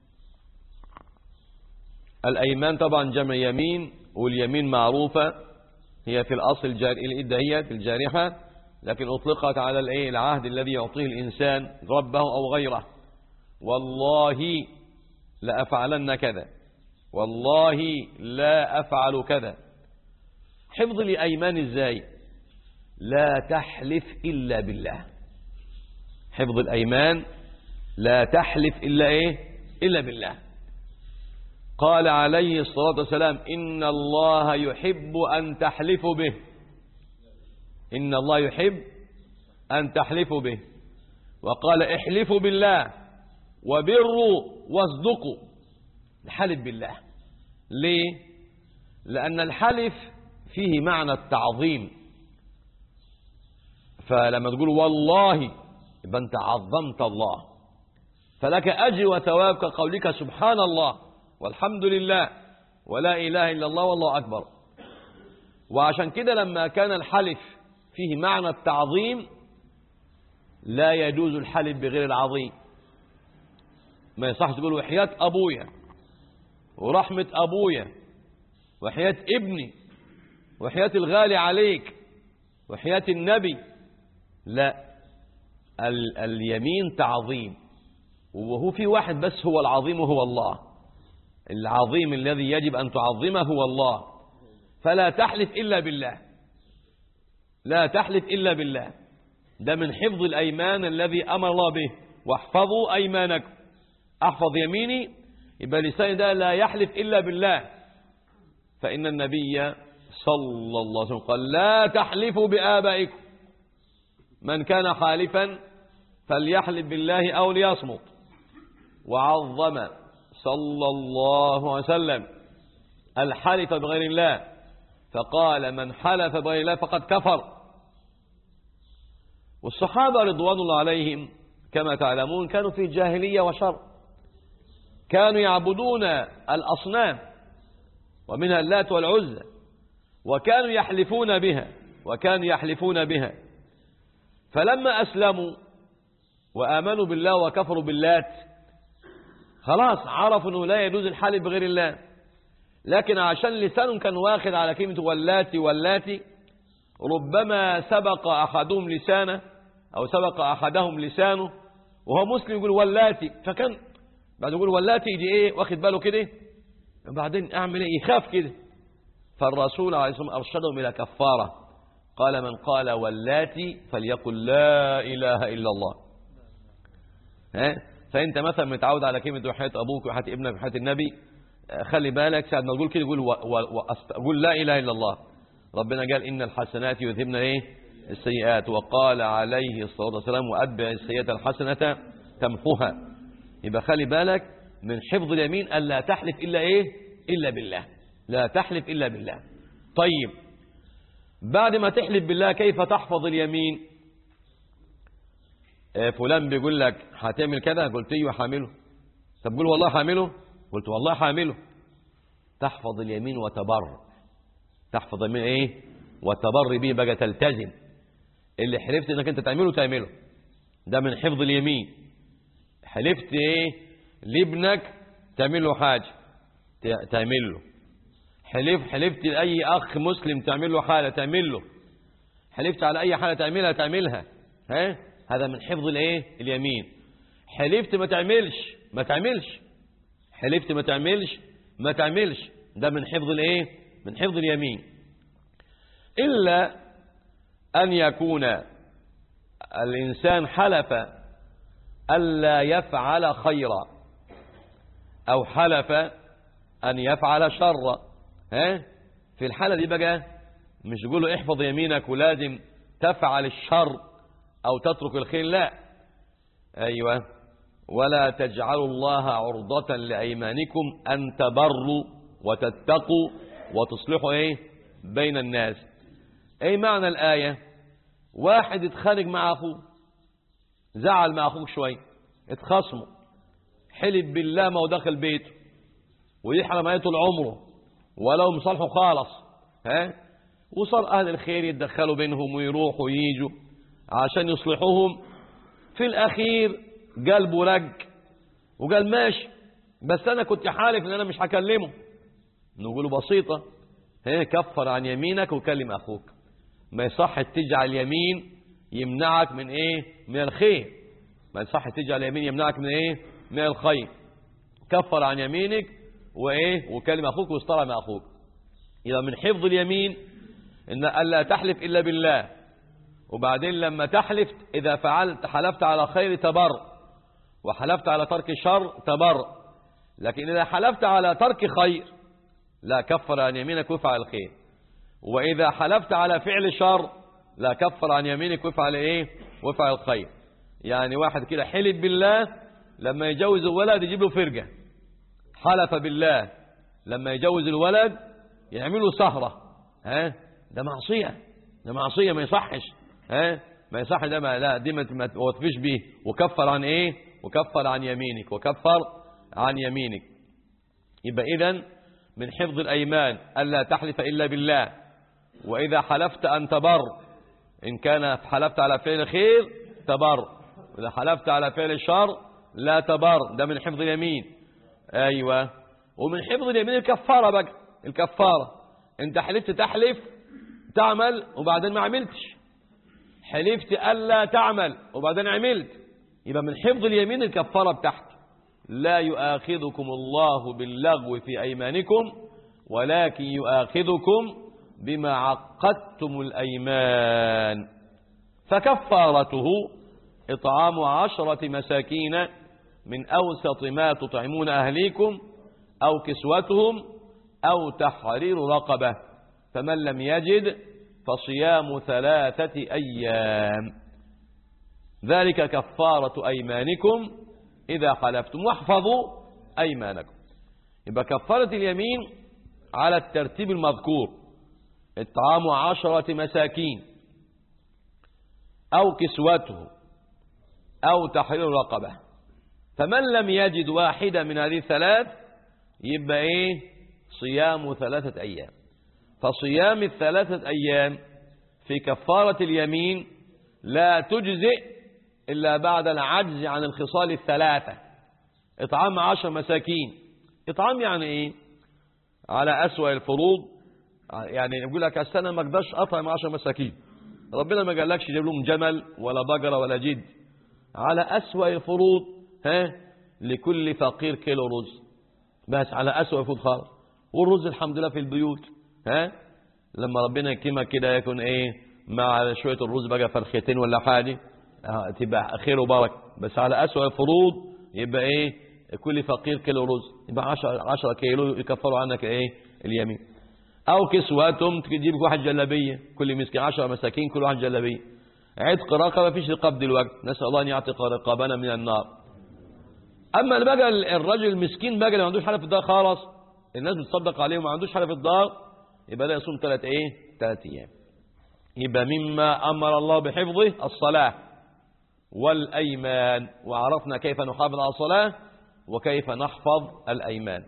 الأيمان طبعا جمع يمين، واليمين معروفة هي في الأصل الإدعية في الجارحة، لكن أطلقت على العهد الذي يعطيه الإنسان ربه أو غيره. والله لأفعلن كذا، والله لا أفعل كذا. حفظ الأيمان إزاي؟ لا تحلف إلا بالله. حفظ الأيمان لا تحلف إلا إيه؟ إلا بالله. قال عليه الصلاة والسلام إن الله يحب أن تحلفوا به، إن الله يحب أن تحلفوا به. وقال احلفوا بالله وبروا واصدقوا. الحلف بالله ليه؟ لأن الحلف فيه معنى التعظيم، فلما تقول والله يبقى أنت عظمت الله، فلك أجر وثواب كقولك سبحان الله والحمد لله ولا إله إلا الله والله أكبر. وعشان كده لما كان الحلف فيه معنى التعظيم لا يجوز الحلف بغير العظيم. ما يصحش تقول وحياة أبويا ورحمة أبويا وحياة ابني وحياة الغالي عليك وحياة النبي، لا، ال اليمين تعظيم، وهو في واحد بس هو العظيم وهو الله. العظيم الذي يجب أن تعظمه هو الله، فلا تحلف إلا بالله، لا تحلف إلا بالله. ده من حفظ الأيمان الذي أمر الله به، واحفظوا أيمانكم. أحفظ يميني يبقى لساني ده لا يحلف إلا بالله، فإن النبي صلى الله عليه وسلم قال لا تحلفوا بآبائكم، من كان حالفا فليحلف بالله أو ليصمت. وعظم صلى الله عليه وسلم الحلف بغير الله، فقال من حلف بغير الله فقد كفر. والصحابة رضوان الله عليهم كما تعلمون كانوا في جاهلية وشر، كانوا يعبدون الأصنام ومنها اللات والعزى، وكانوا يحلفون بها وكانوا يحلفون بها. فلما أسلموا وآمنوا بالله وكفروا باللات خلاص عرفوا أنه لا يجوز الحلف بغير الله، لكن عشان لسانهم كان واخد على كلمة واللاتي واللاتي، ربما سبق أحدهم لسانه أو سبق أحدهم لسانه وهو مسلم يقول واللاتي، فكان بعد يقول واللاتي يجي إيه واخد باله كده، بعدين أعمل إيه يخاف كده. فالرسول عليه الصلاة والسلام أرشدهم إلى كفارة، قال من قال واللاتي فليقل لا إله إلا الله. ها؟ فانت مثلا متعود على كلمه وحياه ابوك وحياه ابنك وحياه النبي، خلي بالك ساعه ما تقول كده قول قول لا اله الا الله. ربنا قال ان الحسنات يذهبن ايه السيئات، وقال عليه الصلاه والسلام واتبع السيئه الحسنه تمحوها. يبقى خلي بالك من حفظ اليمين الا تحلف الا ايه الا بالله، لا تحلف الا بالله. طيب بعد ما تحلف بالله كيف تحفظ اليمين؟ فلان بيقول لك هتعمل كذا، قلت ايوه حامله. طب قول والله حامله، قلت والله حامله. تحفظ اليمين وتبر، تحفظ اليمين ايه وتبر به، بقى تلتزم اللي حلفت انك انت تعمله تعمله، ده من حفظ اليمين. حلفت ايه لابنك تعمل له حاجه تعمل له، حلف حلفت لاي اخ مسلم تعمل له حاله تعمل له، حلفت على اي حاله تعملها تعملها، ها هذا من حفظ الايه اليمين. حلفت ما تعملش ما تعملش، حلفت ما تعملش ما تعملش، ده من حفظ الايه من حفظ اليمين. الا ان يكون الانسان حلف الا يفعل خيرا او حلف ان يفعل شرا، ها في الحاله دي بقى مش تقول له احفظ يمينك ولازم تفعل الشر او تترك الخير، لا. ايوه ولا تجعلوا الله عرضة لايمانكم ان تبروا وتتقوا وتصلحوا ايه بين الناس. ايه معنى الايه؟ واحد اتخانق مع اخوه، زعل مع اخوك شويه، اتخاصموا، حلف بالله ما هو داخل بيته ويحرم عليه طول عمره ولو مصالحه خالص، ها وصار اهل الخير يتدخلوا بينهم ويروحوا وييجوا عشان يصلحوهم. في الاخير قلبه رج وقال ماشي بس انا كنت حالف ان انا مش هكلمه. نقول له بسيطه، ها كفر عن يمينك وكلم اخوك. ما يصح تجعل يمين يمنعك من ايه من الخير، ما يصح تجعل يمين يمنعك من ايه من الخير. كفر عن يمينك وايه وكلم اخوك واصطلح مع اخوك. اذا من حفظ اليمين ان الا تحلف الا بالله، وبعدين لما تحلف اذا فعلت حلفت على خير تبر، وحلفت على ترك شر تبر. لكن اذا حلفت على ترك خير لا كفر عن يمينك وافعل الخير، واذا حلفت على فعل شر لا كفر عن يمينك وافعل ايه وافعل الخير. يعني واحد كده حلف بالله لما يجوز الولد يجيب له فرقه، حلف بالله لما يجوز الولد يعمل له سهره، ها ده معصيه، ده معصيه ما يصحش، ها ما يصح، ده ما لا دي ما توفيش به. وكفر عن ايه وكفر عن يمينك وكفر عن يمينك. يبقى اذا من حفظ الايمان الا تحلف الا بالله، واذا حلفت ان تبر، ان كان حلفت على فعل خير تبر، واذا حلفت على فعل شر لا تبر، ده من حفظ اليمين. ايوه ومن حفظ اليمين الكفاره بقى. الكفاره انت حلفت تحلف تعمل وبعدين ما عملتش، حلفت الا تعمل وبعدين عملت، يبقى من حفظ اليمين الكفاره بتاعتك. لا يؤاخذكم الله باللغو في ايمانكم ولكن يؤاخذكم بما عقدتم الايمان، فكفارته اطعام عشرة مساكين من اوسط ما تطعمون اهليكم او كسوتهم او تحرير رقبه، فمن لم يجد فصيام ثلاثة أيام، ذلك كفارة أيمانكم إذا حلفتم واحفظوا أيمانكم. يبقى كفارة اليمين على الترتيب المذكور: إطعام عشرة مساكين أو كسوته أو تحرير رقبة. فمن لم يجد واحدة من هذه الثلاث يبقى إيه؟ صيام ثلاثة أيام. فصيام الثلاثة أيام في كفارة اليمين لا تجزئ إلا بعد العجز عن الخصال الثلاثة. إطعام عشر مساكين، إطعام يعني إيه؟ على أسوأ الفروض، يعني يقول لك السنة ما اقدرش أطعم عشر مساكين، ربنا ما قالكش جيب لهم جمل ولا بقرة ولا جد. على أسوأ الفروض ها لكل فقير كيلو رز، بس على أسوأ الفروض خالص. والرز الحمد لله في البيوت، ها لما ربنا يكرمك كده يكون ايه مع شويه الرز بقى فرختين ولا حاجه تبقى خير وبركه. بس على اسوأ الفروض يبقى ايه كل فقير كيلو رز، يبقى عشرة كيلو يكفروا عنك ايه اليمين. او كسوتهم تجيب واحد جلابيه، كل مسكين عشرة مساكين كل واحد جلابيه. عتق رقبه، فيش رقاب دلوقتي، نسال الله ان يعتق رقابنا من النار. اما اللي بقى الرجل المسكين بقى اللي ما عندوش حاجه في الدار خالص، الناس بتصدق عليه وما عندوش حاجه في الدار، يبقى ده يصوم ثلاث ايه ثلاث ايام. يبقى مما امر الله بحفظه الصلاه والايمان، وعرفنا كيف نحافظ على الصلاه وكيف نحفظ الايمان.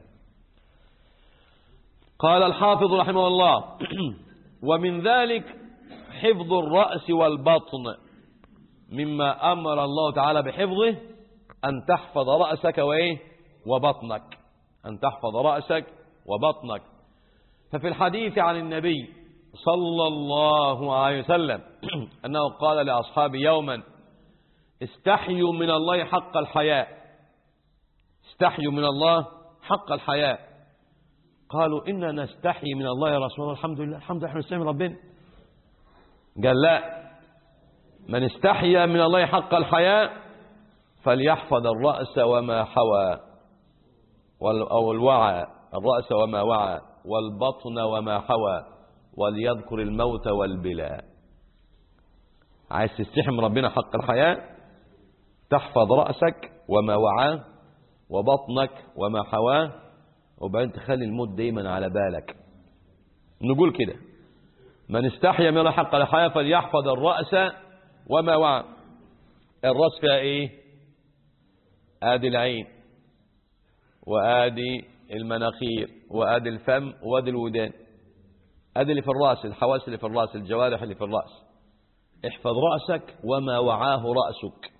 قال الحافظ رحمه الله ومن ذلك حفظ الرأس والبطن، مما أمر الله تعالى بحفظه أن تحفظ رأسك وإيه وبطنك، أن تحفظ رأسك وبطنك. ففي الحديث عن النبي صلى الله عليه وسلم أنه قال لأصحابه يوما استحيوا من الله حق الحياء، استحيوا من الله حق الحياء. قالوا إنا نستحي من الله يا رسول الله. الحمد لله، الحمد لله احنا نستحي من ربنا. قال لا، من استحيا من الله حق الحياء فليحفظ الرأس وما حوى، أو الوعى، الرأس وما وعى، والبطن وما حوى، وليذكر الموت والبلاء. عايز تستحي من ربنا حق الحياء، تحفظ رأسك وما وعاه وبطنك وما حواه، وبعدين تخلي الموت دايما على بالك. نقول كده من استحيا من الله حق الحياة فليحفظ الرأس وما وعى. الرأس فيها ايه؟ ادي العين، وادي المناخير، وادي الفم، وادي الودان، ادي اللي في الرأس، الحواس اللي في الرأس، الجوارح اللي في الرأس. احفظ رأسك وما وعاه رأسك،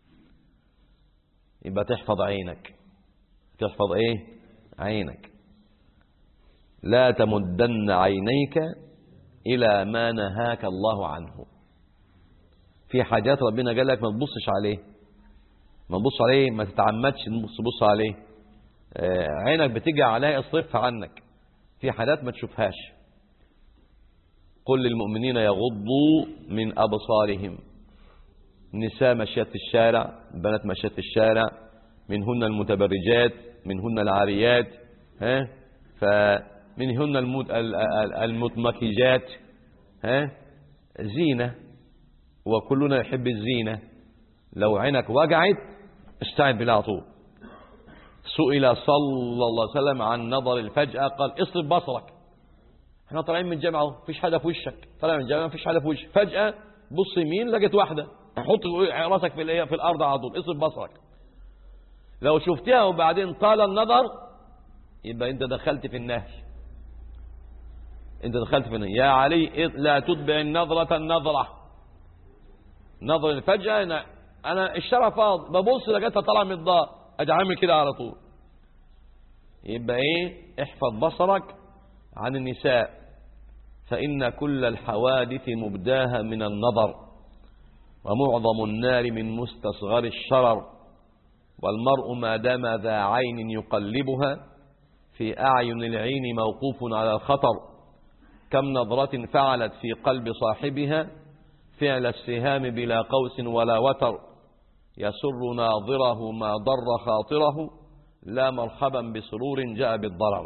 يبقى تحفظ عينك. تحفظ ايه؟ عينك. لا تمدن عينيك إلى ما نهاك الله عنه. في حاجات ربنا قال لك ما تبصش عليه، ما تبص عليه، ما تتعمدش تبص عليه. آه عينك بتيجي عليها اصرفها عنك. في حاجات ما تشوفهاش. قل للمؤمنين يغضوا من أبصارهم. نساء مشيات في الشارع، بنات مشيات في الشارع، منهن المتبرجات، منهن العاريات، ها فمنهن المتمكجات، ها زينة، وكلنا يحب الزينة. لو عينك وجعت استعد بالله على طول. سئل صلى الله عليه وسلم عن نظر الفجأة قال اصرف بصرك. احنا طالعين من الجامعة مفيش حاجة في وشك، طالع من الجامعة مفيش حاجة في وشك، فجأة بص يمين لقيت واحدة، حط راسك في في الأرض على طول، اصرف بصرك. لو شفتها وبعدين طال النظر يبقى انت دخلت في النهي، انت دخلت في النهي. يا علي لا تتبع النظرة النظرة. نظر الفجأة انا انا الشارع فاضي ببص لقيتها طالعه من الدار، اجي عامل كده على طول. يبقى ايه؟ احفظ بصرك عن النساء، فإن كل الحوادث مبداها من النظر، ومعظم النار من مستصغر الشرر، والمرء ما دام ذا عين يقلبها في أعين العين موقوف على الخطر، كم نظرة فعلت في قلب صاحبها فعل السهام بلا قوس ولا وتر، يسر ناظره ما ضر خاطره، لا مرحبا بسرور جاء بالضرر.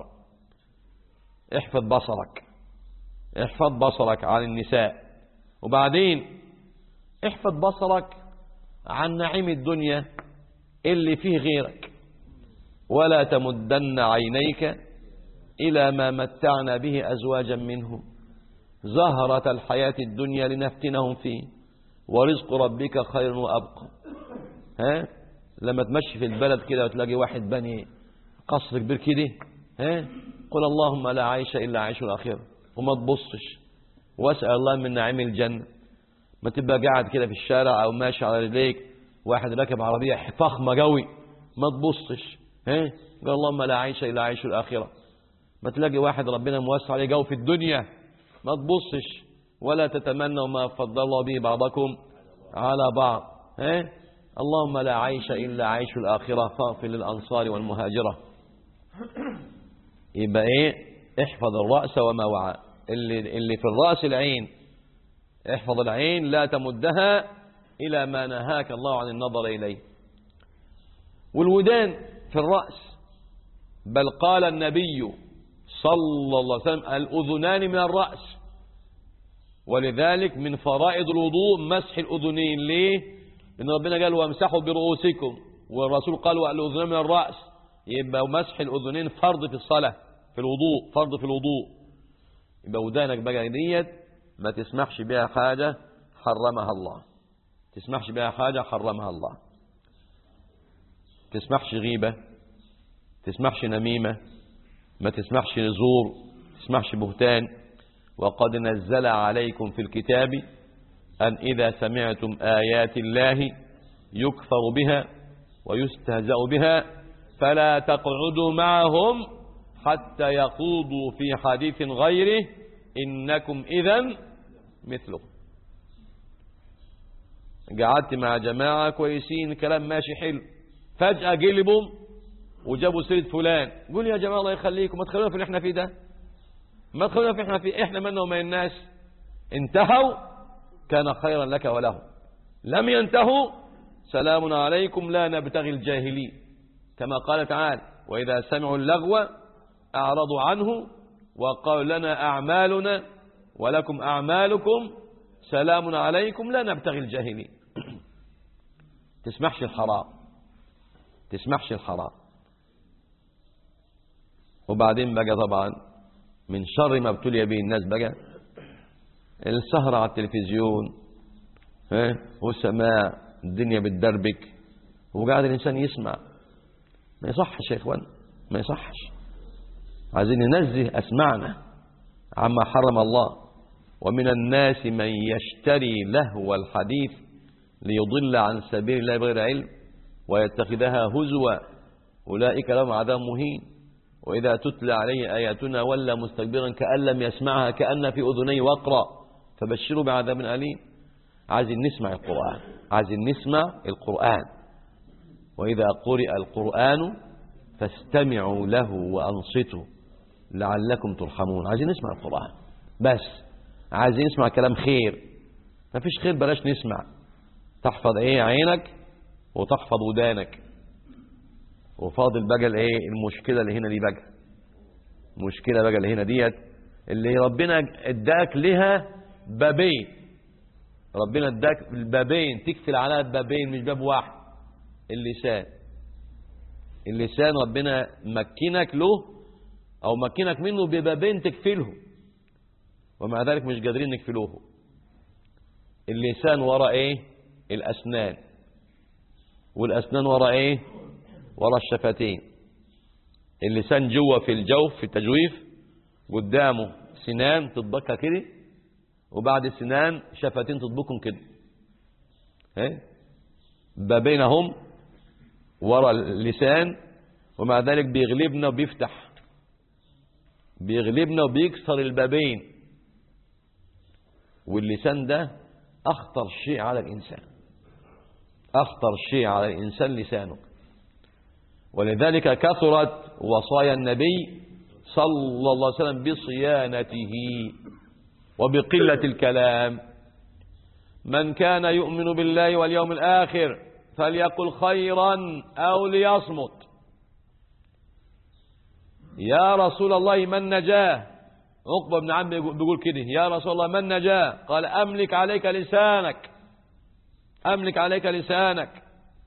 احفظ بصرك، احفظ بصرك عن النساء. وبعدين احفظ بصرك عن نعيم الدنيا اللي فيه غيرك، ولا تمدن عينيك إلى ما متعنا به أزواجا منهم زهرة الحياة الدنيا لنفتنهم فيه ورزق ربك خير وأبقى. ها لما تمشي في البلد كده وتلاقي واحد بني قصر كبير كده، ها قل اللهم لا عيش إلا عيش الآخرة، وما تبصش، واسأل الله من نعيم الجنة. ما تبقى قاعد كده في الشارع أو ماشي على رجليك، واحد راكب عربية فخمة قوي، ما تبصش، ها قال اللهم لا عيش إلا عيش الآخرة. ما تلاقي واحد ربنا موسع عليه جو في الدنيا، ما تبصش، ولا تتمنوا ما فضل الله به بعضكم على بعض. ها اللهم لا عيش إلا عيش الآخرة فاغفر للأنصار والمهاجرة. يبقى ايه؟ احفظ الرأس وما وعى. اللي, اللي في الرأس العين، احفظ العين لا تمدها إلى ما نهاك الله عن النظر إليه. والودان في الرأس، بل قال النبي صلى الله عليه وسلم الأذنان من الرأس، ولذلك من فرائض الوضوء مسح الأذنين. ليه؟ لأن ربنا قال وامسحوا برؤوسكم، والرسول قال والأذنان من الرأس، يبقى مسح الأذنين فرض في الصلاة في الوضوء، فرض في الوضوء. يبقى ودانك بقى ديت ما تسمحش بها حاجة حرمها الله، تسمحش بها حاجة حرمها الله، تسمحش غيبة، تسمحش نميمة، ما تسمحش نزور، تسمحش بهتان. وقد نزل عليكم في الكتاب أن إذا سمعتم آيات الله يكفر بها ويستهزأ بها فلا تقعدوا معهم حتى يخوضوا في حديث غيره إنكم إذن مثلهم. قعدت مع جماعة كويسين، كلام ماشي حلو، فجأة قلبوا وجابوا سيرة فلان، قول يا جماعة الله يخليكم ما تخلونا في اللي احنا فيه ده، ما تخلونا في احنا فيه، احنا منا وما الناس. انتهوا كان خيرا لك ولهم، لم ينتهوا سلام عليكم لا نبتغي الجاهلين، كما قال تعالى وإذا سمعوا اللغو أعرضوا عنه وقالوا لنا أعمالنا ولكم أعمالكم سلام عليكم لا نبتغي الجاهلين. تسمحش الحرام، تسمحش الحرام. وبعدين بقى طبعا من شر ما ابتلي به الناس بقى السهرة على التلفزيون، ها، والسماع، الدنيا بتدربك وقاعد الإنسان يسمع. ما يصحش يا إخوان، ما يصحش. عايزين ننزه أسمعنا عما حرم الله. ومن الناس من يشتري لهو الحديث ليضل عن سبيل الله بغير علم ويتخذها هزوا أولئك لهم عذاب مهين. وإذا تتلى عليه آياتنا ولى مستكبرا كأن لم يسمعها كأن في أذنيه وقرا فبشروا بعذاب أليم. عايزين نسمع القرآن، عايزين نسمع القرآن. وإذا قرئ القرآن فاستمعوا له وأنصتوا لعلكم ترحمون. عايزين نسمع القرآن، بس عايزين نسمع كلام خير. ما فيش خير بلاش نسمع. تحفظ ايه عينك وتحفظ ودانك. وفاضل بقى الايه المشكله اللي هنا دي بقى، المشكله بقى اللي هنا ديت اللي ربنا اداك لها بابين. ربنا اداك البابين تكفل عليها بابين مش باب واحد. اللسان، اللسان ربنا مكنك له او مكنك منه ببابين تكفله، ومع ذلك مش قادرين نكفلوه. اللسان وراء ايه؟ الاسنان، والاسنان وراء ايه؟ وراء الشفتين. اللسان جوه في الجوف في التجويف، قدامه سنان تطبقها كده، وبعد السنان شفتين تطبقهم كده، ايه بابينهم وراء اللسان. ومع ذلك بيغلبنا وبيفتح، بيغلبنا وبيكسر البابين. واللسان ده أخطر شيء على الإنسان، أخطر شيء على الإنسان لسانه. ولذلك كثرت وصايا النبي صلى الله عليه وسلم بصيانته وبقلة الكلام. من كان يؤمن بالله واليوم الآخر فليقل خيرا أو ليصمت. يا رسول الله من نجاه؟ عقبة بن عمرو بيقول كده، يا رسول الله من نجاه؟ قال أملك عليك لسانك، أملك عليك لسانك.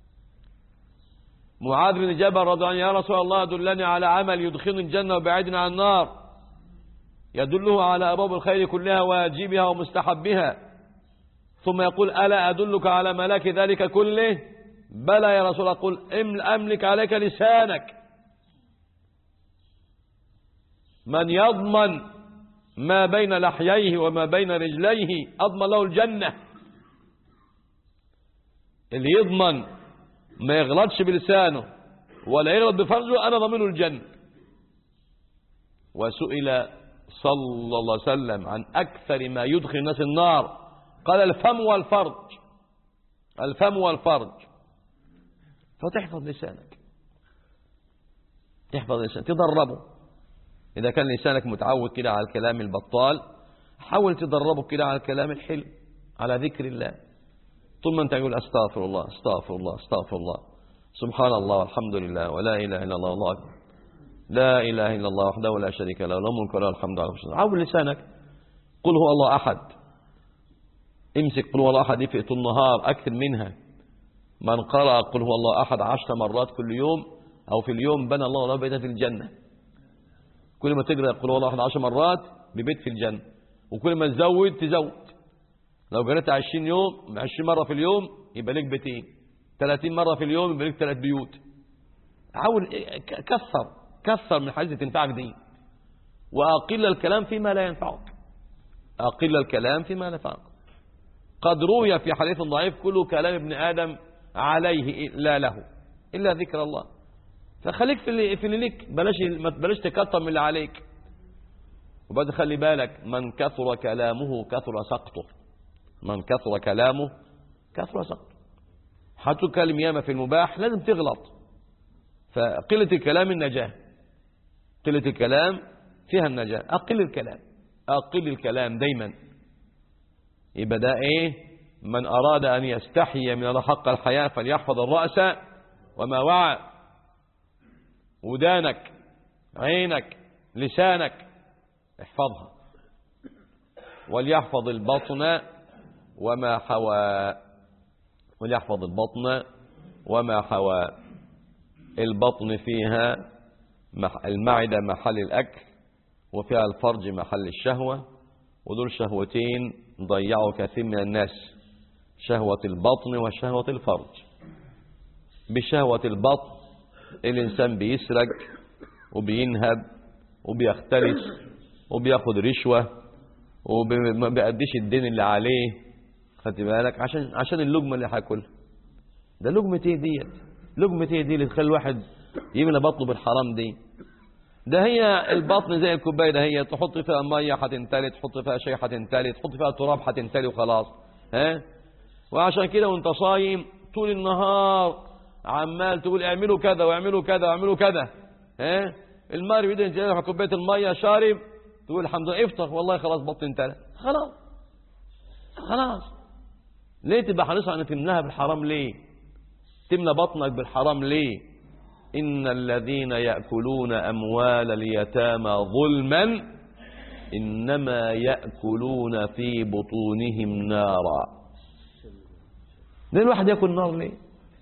معاذ بن جبل رضي الله عنه، يا رسول الله دلني على عمل يدخلني الجنة وبعدني عن النار. يدله على أبواب الخير كلها واجبها ومستحبها، ثم يقول ألا أدلك على ملاك ذلك كله؟ بلى يا رسول الله. قل أملك عليك لسانك. من يضمن ما بين لحييه وما بين رجليه أضمن له الجنة. اللي يضمن ما يغلطش بلسانه ولا يغلط بفرجه أنا ضمنه الجنة. وسئل صلى الله عليه وسلم عن أكثر ما يدخل الناس النار، قال الفم والفرج، الفم والفرج. فتحفظ لسانك، تحفظ لسانك، تدربه. إذا كان لسانك متعود كده على الكلام البطال، حاول تدربه كده على الكلام الحلو، على ذكر الله. طول ما أنت تقول أستغفر الله أستغفر الله أستغفر الله، سبحان الله والحمد لله ولا إله إلا الله والله أكبر، لا إله إلا الله وحده لا شريك له له الملك وله الحمد على كل شيء. عود لسانك قل هو الله أحد، امسك قل هو الله أحد في طول النهار أكثر منها. من قرأ قل هو الله أحد عشر مرات كل يوم أو في اليوم بنى الله له بيتا في الجنة. كل ما تقرأ قل هو الله أحد عشر مرات ببيت في الجنة، وكل ما تزود تزود. لو قرأت عشرين يوم عشرين مرة في اليوم يبقى لك بيتين، ثلاثين مرة في اليوم يبقى لك ثلاث بيوت. حاول كثر كثر من حاجة تنفعك دي، وأقل الكلام فيما لا ينفعك، أقل الكلام فيما لا ينفعك. قد روي في حديث ضعيف كل كلام ابن آدم عليه لا له إلا ذكر الله. فخليك في اللي في اللي لك، بلاش بلاش تكتر من اللي عليك. وبعد خلي بالك من كثر كلامه كثر سقطه، من كثر كلامه كثر سقطه. هتكلم ياما في المباح لازم تغلط، فقلة الكلام النجاة، قلة الكلام فيها النجاة. أقل الكلام أقل الكلام دايما. يبقى ده إيه؟ من أراد أن يستحي من الله حق الحياة فليحفظ الرأس وما وعى، ودانك عينك لسانك احفظها، وليحفظ البطن وما حوى، وليحفظ البطن وما حوى. البطن فيها المعدة محل الأكل، وفيها الفرج محل الشهوة، ودول شهوتين ضيعوا كثير من الناس، شهوة البطن وشهوة الفرج. بشهوة البطن الإنسان بيسرق وبينهب وبيختلس وبياخد رشوة وما بيأديش الدين اللي عليه، خدت بالك، عشان عشان اللقمة اللي هاكلها. ده لقمة ايه ديت؟ لقمة ايه دي اللي تخلي الواحد يملى بطنه بالحرام دي؟ ده هي البطن زي الكوبايه ده، هي تحط فيها ميه هتنتلي، تحط فيها شاي هتنتلي، تحط فيها تراب هتنتلي وخلاص. ها؟ وعشان كده وانت صايم طول النهار عمال تقول اعملوا كذا واعملوا كذا واعملوا كذا. ها؟ المرء بيده ينزل على كوبايه الميه شارب، تقول الحمد لله افطر، والله خلاص بطن انتلى، خلاص خلاص. ليه تبقى حريص ان تملاها بالحرام؟ ليه تملى بطنك بالحرام؟ ليه؟ إن الذين يأكلون أموال اليتامى ظلما إنما يأكلون في بطونهم نارا. ليه الواحد يأكل نار؟ ليه؟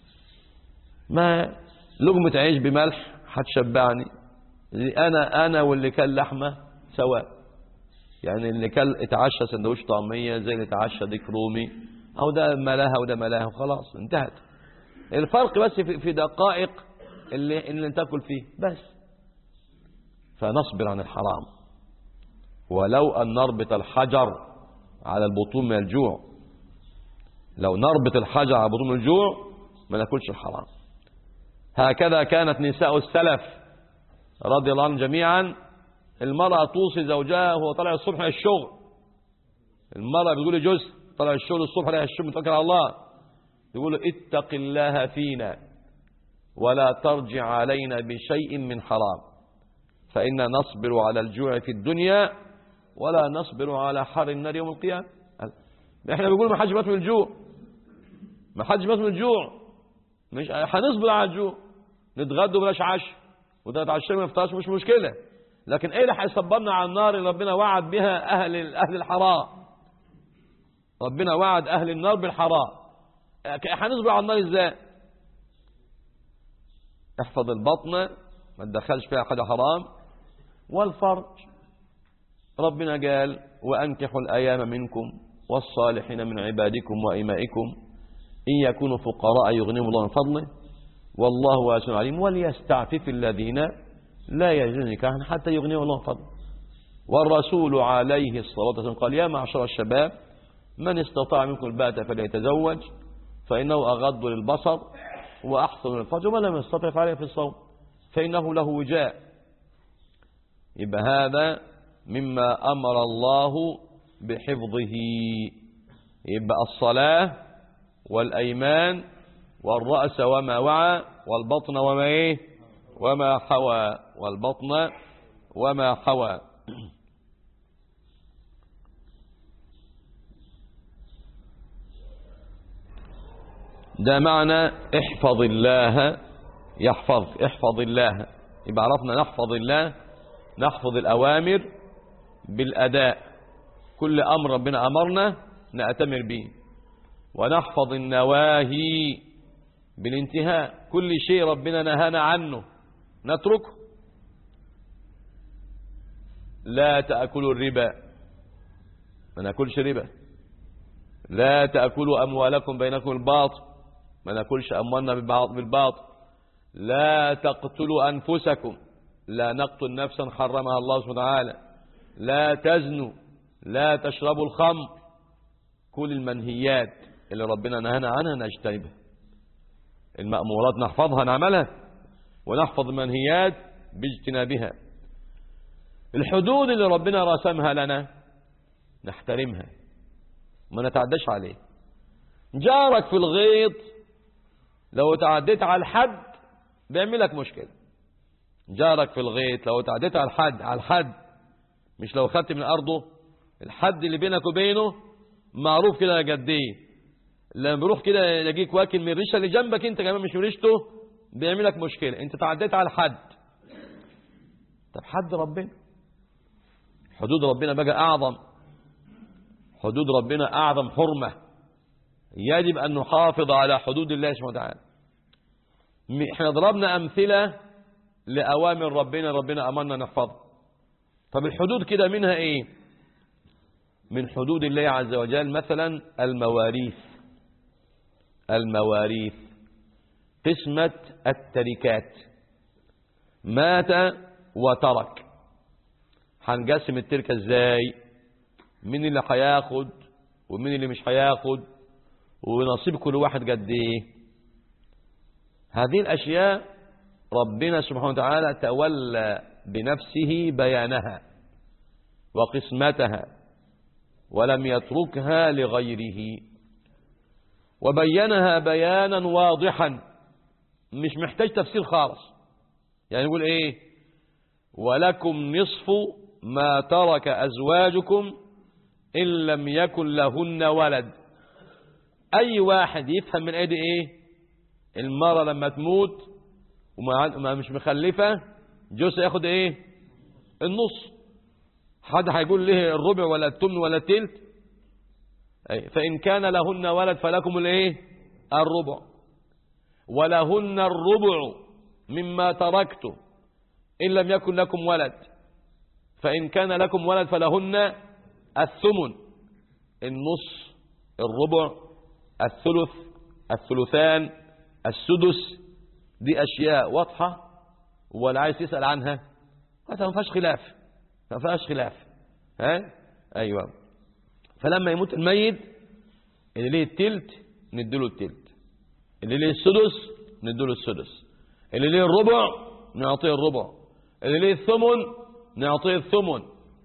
ما لقمة عيش بملح هتشبعني، أنا أنا واللي كان لحمة سواء. يعني اللي كان اتعشى سندوتش طعمية زي اللي اتعشى ديك رومي، أو ده ملاها وده ملاها وخلاص انتهت. الفرق بس في دقائق اللي, اللي تاكل فيه بس. فنصبر عن الحرام، ولو أن نربط الحجر على البطون من الجوع. لو نربط الحجر على البطون من الجوع ما ناكلش الحرام. هكذا كانت نساء السلف رضي الله عنهم جميعا. المرأة توصي زوجها وهو طلع الصبح الشغل، المرأة بتقول لجوز طلع الشغل الصبح رايح الشغل متوكل على الله، يقول له اتق الله فينا ولا ترجع علينا بشيء من حرام، فإنا نصبر على الجوع في الدنيا ولا نصبر على حر النار يوم القيامة. احنا بنقول ما حدش مات من الجوع، ما حدش مات من الجوع، مش هنصبر على الجوع، نتغدى بلاش عشاء ونتعشى ما نفطرش مش مشكلة. لكن ايه اللي هيصبرنا على النار اللي ربنا وعد بها اهل اهل الحرام؟ ربنا وعد اهل النار بالحرام، هنصبر على النار ازاي؟ احفظ البطن ما تدخلش فيها حاجة حرام، والفرج ربنا قال وأنكحوا الأيام منكم والصالحين من عبادكم وإمائكم إن يكونوا فقراء يغنيهم الله من فضله والله واسع عليم وليستعفف الذين لا يجدون نكاحا حتى يغنيهم الله من فضله. والرسول عليه الصلاة والسلام قال يا معشر الشباب من استطاع منكم الباءة فليتزوج فإنه أغض للبصر وأحسن للفرج ومن لم يستطع فعليه في الصوم فإنه له وجاء. يبقى هذا مما أمر الله بحفظه. يبقى الصلاة والأيمان والرأس وما وعى والبطن وما إيه وما حوى، والبطن وما حوى. ده معنى احفظ الله يحفظ. احفظ الله يبقى عرفنا نحفظ الله، نحفظ الأوامر بالأداء، كل أمر ربنا أمرنا نأتمر به، ونحفظ النواهي بالانتهاء، كل شيء ربنا نهانا عنه نتركه. لا تأكلوا الربا، ما نأكلش ربا. لا تأكلوا أموالكم بينكم الباطل، ما نأكلش أموالنا بالباطل. لا تقتلوا أنفسكم، لا نقتل نفسا حرمها الله سبحانه وتعالى. لا تزنوا، لا تشربوا الخمر. كل المنهيات اللي ربنا نهانا عنها نجتنبها. المأمورات نحفظها نعملها، ونحفظ المنهيات باجتنابها. الحدود اللي ربنا رسمها لنا نحترمها وما نتعداش عليه. جارك في الغيط لو تعديت على الحد بيعملك مشكلة. جارك في الغيط لو تعديت على الحد على الحد مش لو خدت من أرضه، الحد اللي بينك وبينه معروف كده قد ايه. لما بيروح كده يجيك واكل من الريشه اللي جنبك انت كمان مش من ريشته بيعملك مشكلة. انت تعديت على الحد. طب حد ربنا، حدود ربنا بقى أعظم. حدود ربنا أعظم حرمة، يجب أن نحافظ على حدود الله سبحانه وتعالى. احنا ضربنا أمثلة لأوامر ربنا ربنا أمرنا نحفظها. طب الحدود كده منها إيه؟ من حدود الله عز وجل مثلا المواريث. المواريث قسمة التركات. مات وترك، هنقسم التركة ازاي؟ مين اللي هياخد ومين اللي مش هياخد، ونصيب كل واحد قد ايه. هذه الاشياء ربنا سبحانه وتعالى تولى بنفسه بيانها وقسمتها، ولم يتركها لغيره، وبينها بيانا واضحا مش محتاج تفسير خالص. يعني يقول ايه؟ ولكم نصف ما ترك أزواجكم إن لم يكن لهن ولد. أي واحد يفهم من ايدي ايه؟ المرأة لما تموت وما مش مخلفة جوزها ياخد ايه؟ النص. حد هيقول ليه الربع ولا الثمن ولا التلت؟ فإن كان لهن ولد فلكم الايه؟ الربع. ولهن الربع مما تركتم إن لم يكن لكم ولد، فإن كان لكم ولد فلهن الثمن. النص، الربع، الثلث، الثلثان، السدس، دي أشياء واضحة ولا عايز تسأل عنها؟ ما فيهاش خلاف، ما فيهاش خلاف. ها؟ أيوة. فلما يموت الميت اللي ليه التلت نديله التلت، اللي ليه السدس نديله السدس، اللي ليه الربع نعطيه الربع، اللي ليه الثمن نعطيه الثمن.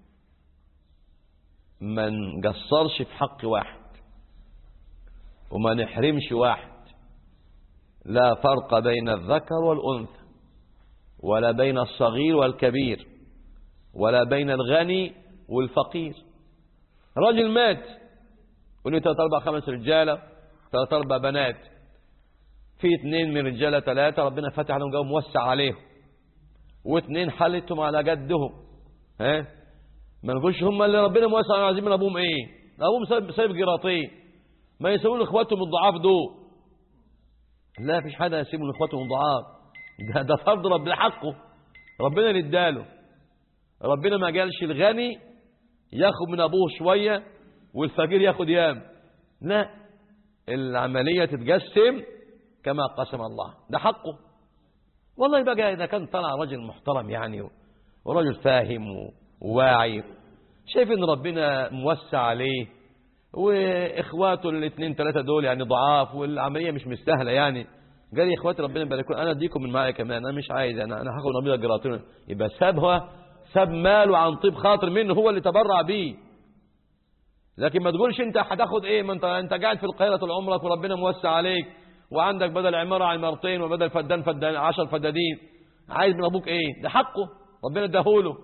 ما نقصرش في حق واحد وما نحرمش واحد. لا فرق بين الذكر والأنثى، ولا بين الصغير والكبير، ولا بين الغني والفقير. راجل مات وليه ثلاث أربع خمس رجالة، ثلاث أربع بنات، في اثنين من رجالة ثلاثة ربنا فتح لهم جو موسع عليهم، واثنين حلتهم على قدهم. ها؟ ما نقولش هم اللي ربنا موسع عليهم عايزين من ابوهم ايه؟ ابوهم سايب سايب جراطين، ما يسوون لاخواتهم الضعاف دول. لا، فيش حدا يسيبوا لاخواتهم الضعاف، ده ده فرض ربنا حقه، ربنا اللي اداله. ربنا ما قالش الغني ياخد من ابوه شويه والفقير ياخد يام، لا، العمليه تتقسم كما قسم الله، ده حقه. والله بقى اذا كان طلع رجل محترم يعني ورجل فاهم وواعي، شايف ان ربنا موسع عليه واخواته الاثنين ثلاثه دول يعني ضعاف والعمليه مش مستاهله، يعني قال يا اخواتي ربنا يبارك انا اديكم من معايا كمان، انا مش عايز، انا انا هاخد نبيله جراطين، يبقى سابها، ساب ماله عن طيب خاطر منه، هو اللي تبرع بيه. لكن ما تقولش انت هتاخد ايه، ما انت انت قاعد في القاهره طول عمرك وربنا موسع عليك وعندك بدل عماره عمارتين وبدل فدان فدان عشر فدادين، عايز من ابوك ايه؟ ده حقه ربنا اداهوله.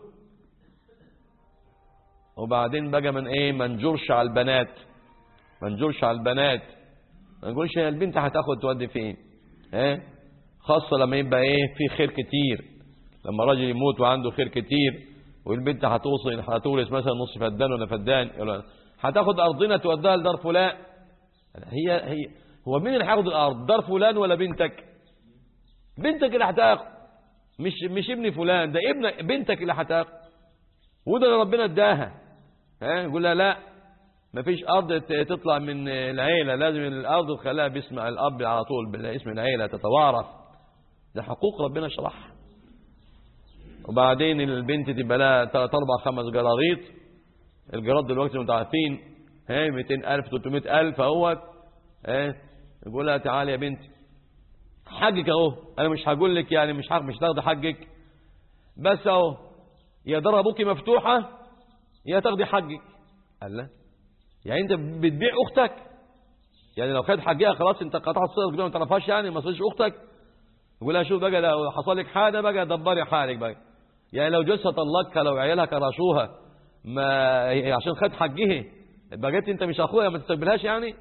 وبعدين بقى من ايه؟ ما نجرش على البنات، ما نجرش على البنات ما نقولش البنت هتاخد تودي فين، ايه خاصة لما يبقى ايه في خير كتير، لما راجل يموت وعنده خير كتير والبنت هتوصل هتورث مثلا نص فدان ولا فدان، هتاخد ارضنا توديها لدار فلان. هي هي هو مين اللي هياخد الارض، دار فلان ولا بنتك؟ بنتك اللي هتاخد، مش مش ابن فلان، ده ابن بنتك اللي هتاخد، وده اللي ربنا اداها. ها يقول لها لا مفيش ارض تطلع من العيله، لازم الارض تخليها باسم الاب على طول باسم العيله تتوارث. ده حقوق ربنا شرحها. وبعدين البنت تبقى لها ثلاث اربع خمس جراريط، الجراد دلوقتي انتوا عارفين ها مئتين ألف ثلاثمئة ألف اهوت. ها يقول لها تعالي يا بنتي حقك اهو، انا مش هقول لك يعني مش حق مش تاخدي حقك، بس اهو يا دار ابوكي مفتوحه يا تاخدي حقك. قال لا يعني انت بتبيع اختك؟ يعني لو خد حقها خلاص انت قطعت صلتك بيها ما تعرفهاش يعني ما تصيرش اختك؟ يقول لها شوف بقى لو حصل لك حاجه بقى دبري حالك بقى. يعني لو جوزها طلقها لو عيالها كرشوها ما عشان خد حقها بقيت انت مش اخويا ما تستقبلهاش يعني؟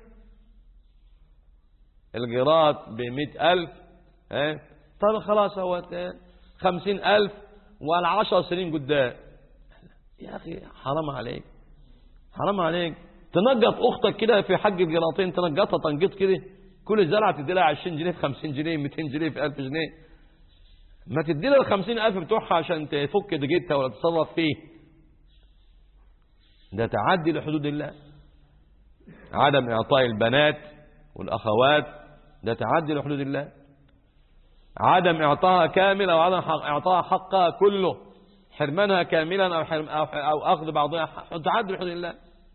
الجرات بمئة ألف ها طب خلاص هو خمسين ألف وعلى عشر سنين قدام. يا أخي حرام عليك حرام عليك تنقط أختك كده في حق الجراطين، تنقطها تنقط كده كل زرعة تدي لها عشرين جنيه في خمسين جنيه مئتين جنيه في ألف جنيه، ما تدي لها الخمسين ألف بتوعها عشان تفك دقيقتها ولا تتصرف فيه. ده تعدي لحدود الله. عدم إعطاء البنات والأخوات ده تعدي لحدود الله. عدم إعطاها كامل أو عدم إعطاها حقها كله، حرمانها كاملا أو, حرم أو, أو أخذ بعضها تعدي لحدود الله.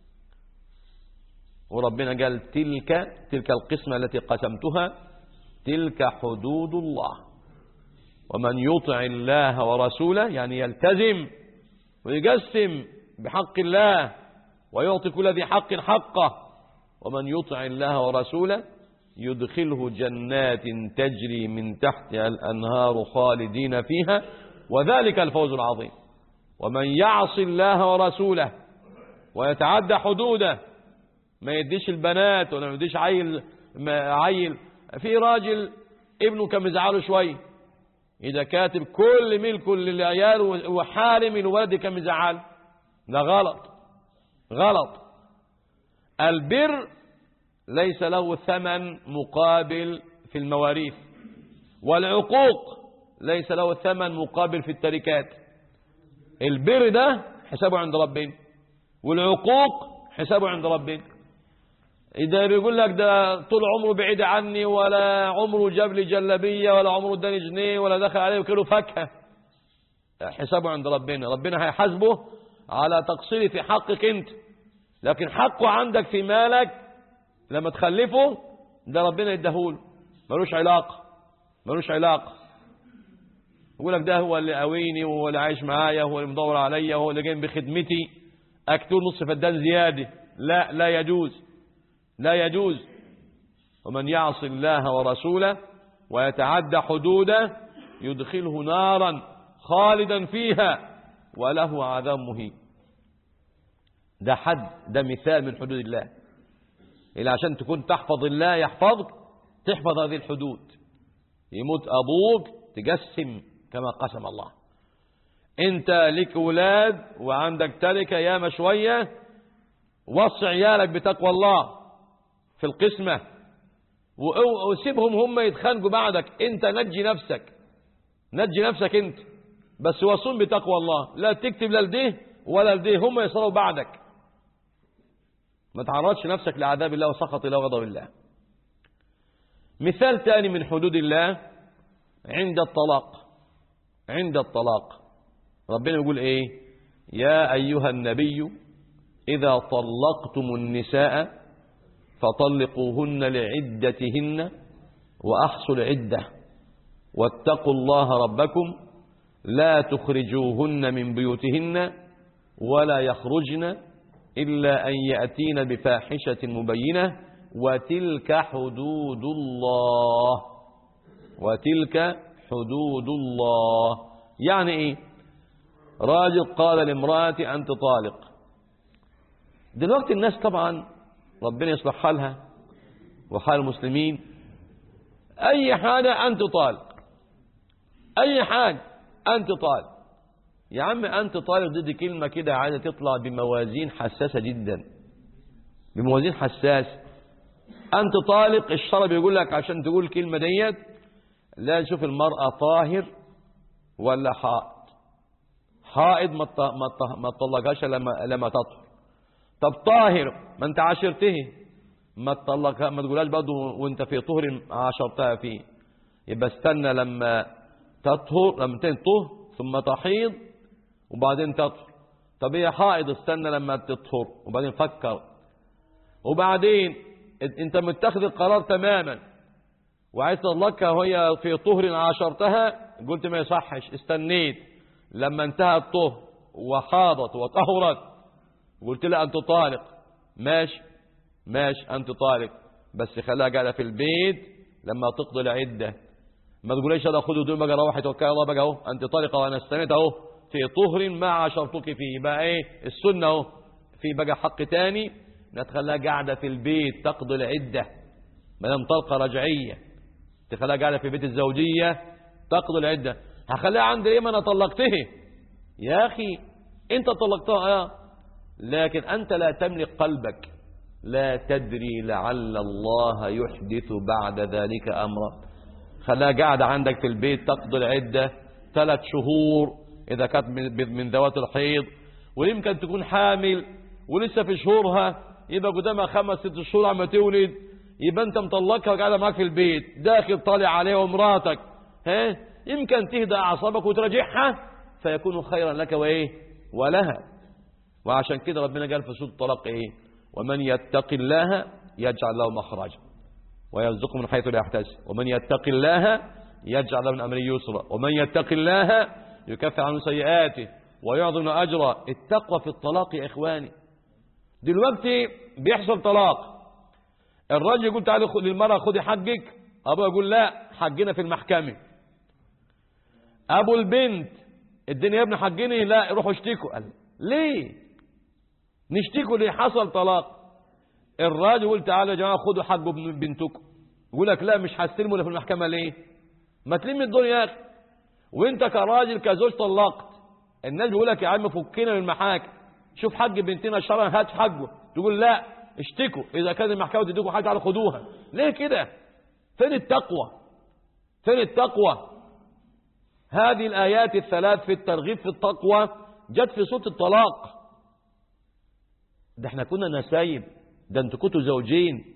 وربنا قال تلك تلك القسمة التي قسمتها تلك حدود الله، ومن يطع الله ورسوله يعني يلتزم ويقسم بحق الله ويعطي كل ذي حق حقه، ومن يطع الله ورسوله يدخله جنات تجري من تحتها الأنهار خالدين فيها وذلك الفوز العظيم. ومن يعص الله ورسوله ويتعدى حدوده، ما يديش البنات ولا ما يديش عيل عيل في راجل ابنه كان مزعله شويه إذا كاتب كل ملكه للعيال وحارم الولد كان مزعله، ده غلط غلط. البر ليس له ثمن مقابل في المواريث، والعقوق ليس له ثمن مقابل في التركات. البر ده حسابه عند ربنا والعقوق حسابه عند ربنا. إذا بيقول لك ده طول عمره بعيد عني ولا عمره جاب لي جلبية ولا عمره اداني جنيه ولا دخل عليه وكيلو فاكهة، حسابه عند ربنا. ربنا هيحاسبه على تقصير في حقك انت، لكن حقه عندك في مالك لما تخلفه ده ربنا يديهوله، ملوش علاقة ملوش علاقة. يقول لك ده هو اللي قاويني وهو اللي عايش معايا وهو اللي مدور عليا وهو اللي جاي بخدمتي اكتور نص فدان زيادة. لا لا يجوز لا يجوز. ومن يعص الله ورسوله ويتعدى حدوده يدخله نارا خالدا فيها وله عذاب مهين. ده حد، ده مثال من حدود الله. إلا عشان تكون تحفظ الله يحفظك تحفظ هذه الحدود. يموت أبوك تقسم كما قسم الله. انت لك ولاد وعندك تركة ياما شوية، وصي عيالك بتقوى الله في القسمة وسيبهم هم يتخانقوا بعدك. انت نجي نفسك نجي نفسك انت، بس وصون بتقوى الله. لا تكتب لا لديه ولا لديه، هم يصروا بعدك. ما تعرضش نفسك لعذاب الله وسخط الله وغضب الله. مثال ثاني من حدود الله عند الطلاق. عند الطلاق ربنا يقول ايه؟ يا أيها النبي إذا طلقتم النساء فطلقوهن لعدتهن وأحصوا العدة واتقوا الله ربكم لا تخرجوهن من بيوتهن ولا يخرجن إلا أن يأتين بفاحشة مبينة وتلك حدود الله وتلك حدود الله. يعني إيه؟ راجل قال لامرأتي أنت طالق. دلوقتي الناس طبعا ربنا يصلح حالها وحال المسلمين. أي حاجة أنت طالق، أي حاجة أنت طالق. يا عم أنت طالق دي كلمة كده عايزة تطلع بموازين حساسة جدا، بموازين حساسة. أنت طالق الشرع بيقول لك عشان تقول الكلمة ديت لا تشوف المرأة طاهر ولا حائض. حائض ما تطلقهاش لما لما تطهر. طب طاهر ما انت عاشرته ما تطلقها، ما تقولهاش برضه وانت في طهر عاشرتها فيه. يبقى استنى لما تطهر، لما تطهر ثم تحيض وبعدين تطهر. طب هي حائض استنى لما تطهر وبعدين فكر. وبعدين انت متخذ القرار تماما وعايز تطلقها وهي في طهر عاشرتها، قلت ما يصحش، استنيت لما انتهى الطهر وحاضت وطهرت قلت لها انت طالق، ماشي ماشي انت طالق، بس خليها قاعده في البيت لما تقضي العده. ما تقوليش انا خد هدوم بقى روح توكل الله بقى اهو انت طالقه وانا استنيت اهو في طهر ما عاشرتك فيه. بقى ايه السنه اهو، في بقى حق تاني نتخليها قاعده في البيت تقضي العده ما دام طلقه رجعيه، تخليها قاعده في بيت الزوجيه تقضي العده. هخليها عندي ايه ما انا طلقته يا اخي، انت طلقتها اه، لكن انت لا تملك قلبك، لا تدري لعل الله يحدث بعد ذلك امرا. خليها قاعده عندك في البيت تقضي العده ثلاث شهور اذا كانت من ذوات الحيض، ويمكن تكون حامل ولسه في شهورها، يبقى قدامها خمس ست شهور عم تولد، يبقى انت مطلقها وقاعده معاك في البيت داخل طالع عليها ومراتك، ها يمكن تهدى اعصابك وتراجعها فيكون خيرا لك وايه ولها. وعشان كده ربنا قال في سورة الطلاق ايه؟ ومن يتق الله يجعل له مخرجا ويرزقه من حيث لا يحتسب، ومن يتق الله يجعل له من امره يسرا، ومن يتق الله يكفر عنه سيئاته ويعظم اجره. التقوى في الطلاق يا اخواني. دلوقتي بيحصل طلاق، الراجل يقول تعالى خد للمرأة خدي حقك، ابوها يقول لا حقنا في المحكمة. ابو البنت الدنيا يا ابن حقني، لا روحوا اشتكوا. قال ليه نشتكوا؟ ليه حصل طلاق. الراجل يقول تعالى يا جماعه خدوا حق بنتكم، يقول لك لا مش هستلموا في المحكمه. ليه؟ ما تلم الدنيا يا اخي. وانت كراجل كزوج طلقت، الناس بيقول لك يا عم فكنا من المحاكم، شوف حق بنتنا شرعا هات حقه، تقول لا اشتكوا اذا كان المحكمه تديكم حاجه تعالوا خدوها. ليه كده؟ فين التقوى؟ فين التقوى؟ هذه الآيات الثلاث في الترغيب في التقوى جت في سورة الطلاق. ده احنا كنا نسايب، ده انتوا كنتوا زوجين،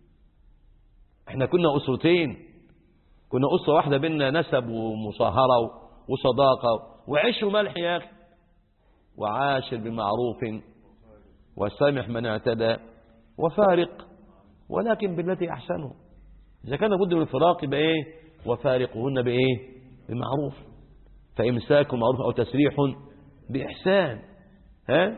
احنا كنا أسرتين، كنا أسرة واحدة بينا نسب ومصاهرة وصداقة وعيش وملح يا أخي. وعاشر بمعروف وسامح من اعتدى وفارق ولكن بالتي أحسنه. إذا كان بد من الفراق يبقى إيه؟ وفارقهن بإيه؟ بمعروف، فإمساك معروف أو تسريح بإحسان. ها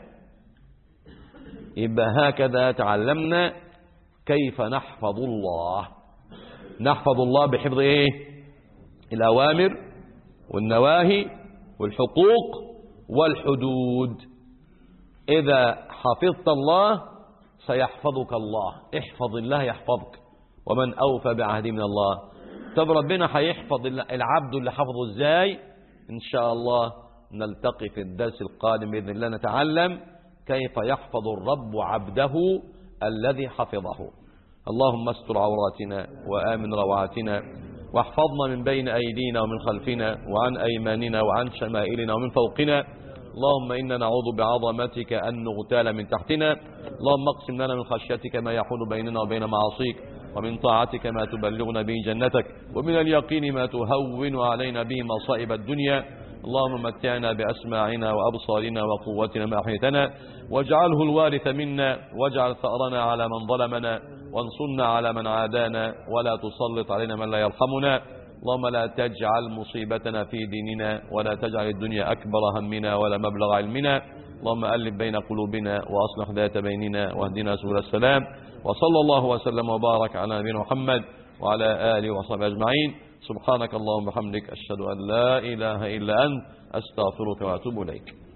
يبقى هكذا تعلمنا كيف نحفظ الله. نحفظ الله بحفظ إيه؟ الأوامر والنواهي والحقوق والحدود. إذا حفظت الله سيحفظك الله. احفظ الله يحفظك، ومن أوفى بعهده من الله. طب ربنا هيحفظ العبد اللي حفظه ازاي؟ ان شاء الله نلتقي في الدرس القادم باذن الله نتعلم كيف يحفظ الرب عبده الذي حفظه. اللهم استر عوراتنا وآمن روعاتنا واحفظنا من بين أيدينا ومن خلفنا وعن أيماننا وعن شمائلنا ومن فوقنا. اللهم إنا نعوذ بعظمتك أن نغتال من تحتنا. اللهم اقسم لنا من خشيتك ما يحول بيننا وبين معاصيك، ومن طاعتك ما تبلغنا به جنتك، ومن اليقين ما تهون علينا به مصائب الدنيا. اللهم متعنا بأسماعنا وأبصارنا وقوتنا ما أحيتنا، واجعله الوارث منا، واجعل ثأرنا على من ظلمنا، وانصرنا على من عادانا، ولا تسلط علينا من لا يرحمنا. اللهم لا تجعل مصيبتنا في ديننا، ولا تجعل الدنيا أكبر همنا ولا مبلغ علمنا. اللهم ألف بين قلوبنا وأصلح ذات بيننا واهدنا سبل السلام. وصلى الله وسلم وبارك على نبينا محمد وعلى آله وصحبه أجمعين. سبحانك اللهم وبحمدك أشهد أن لا إله إلا أنت أستغفرك وأتوب إليك.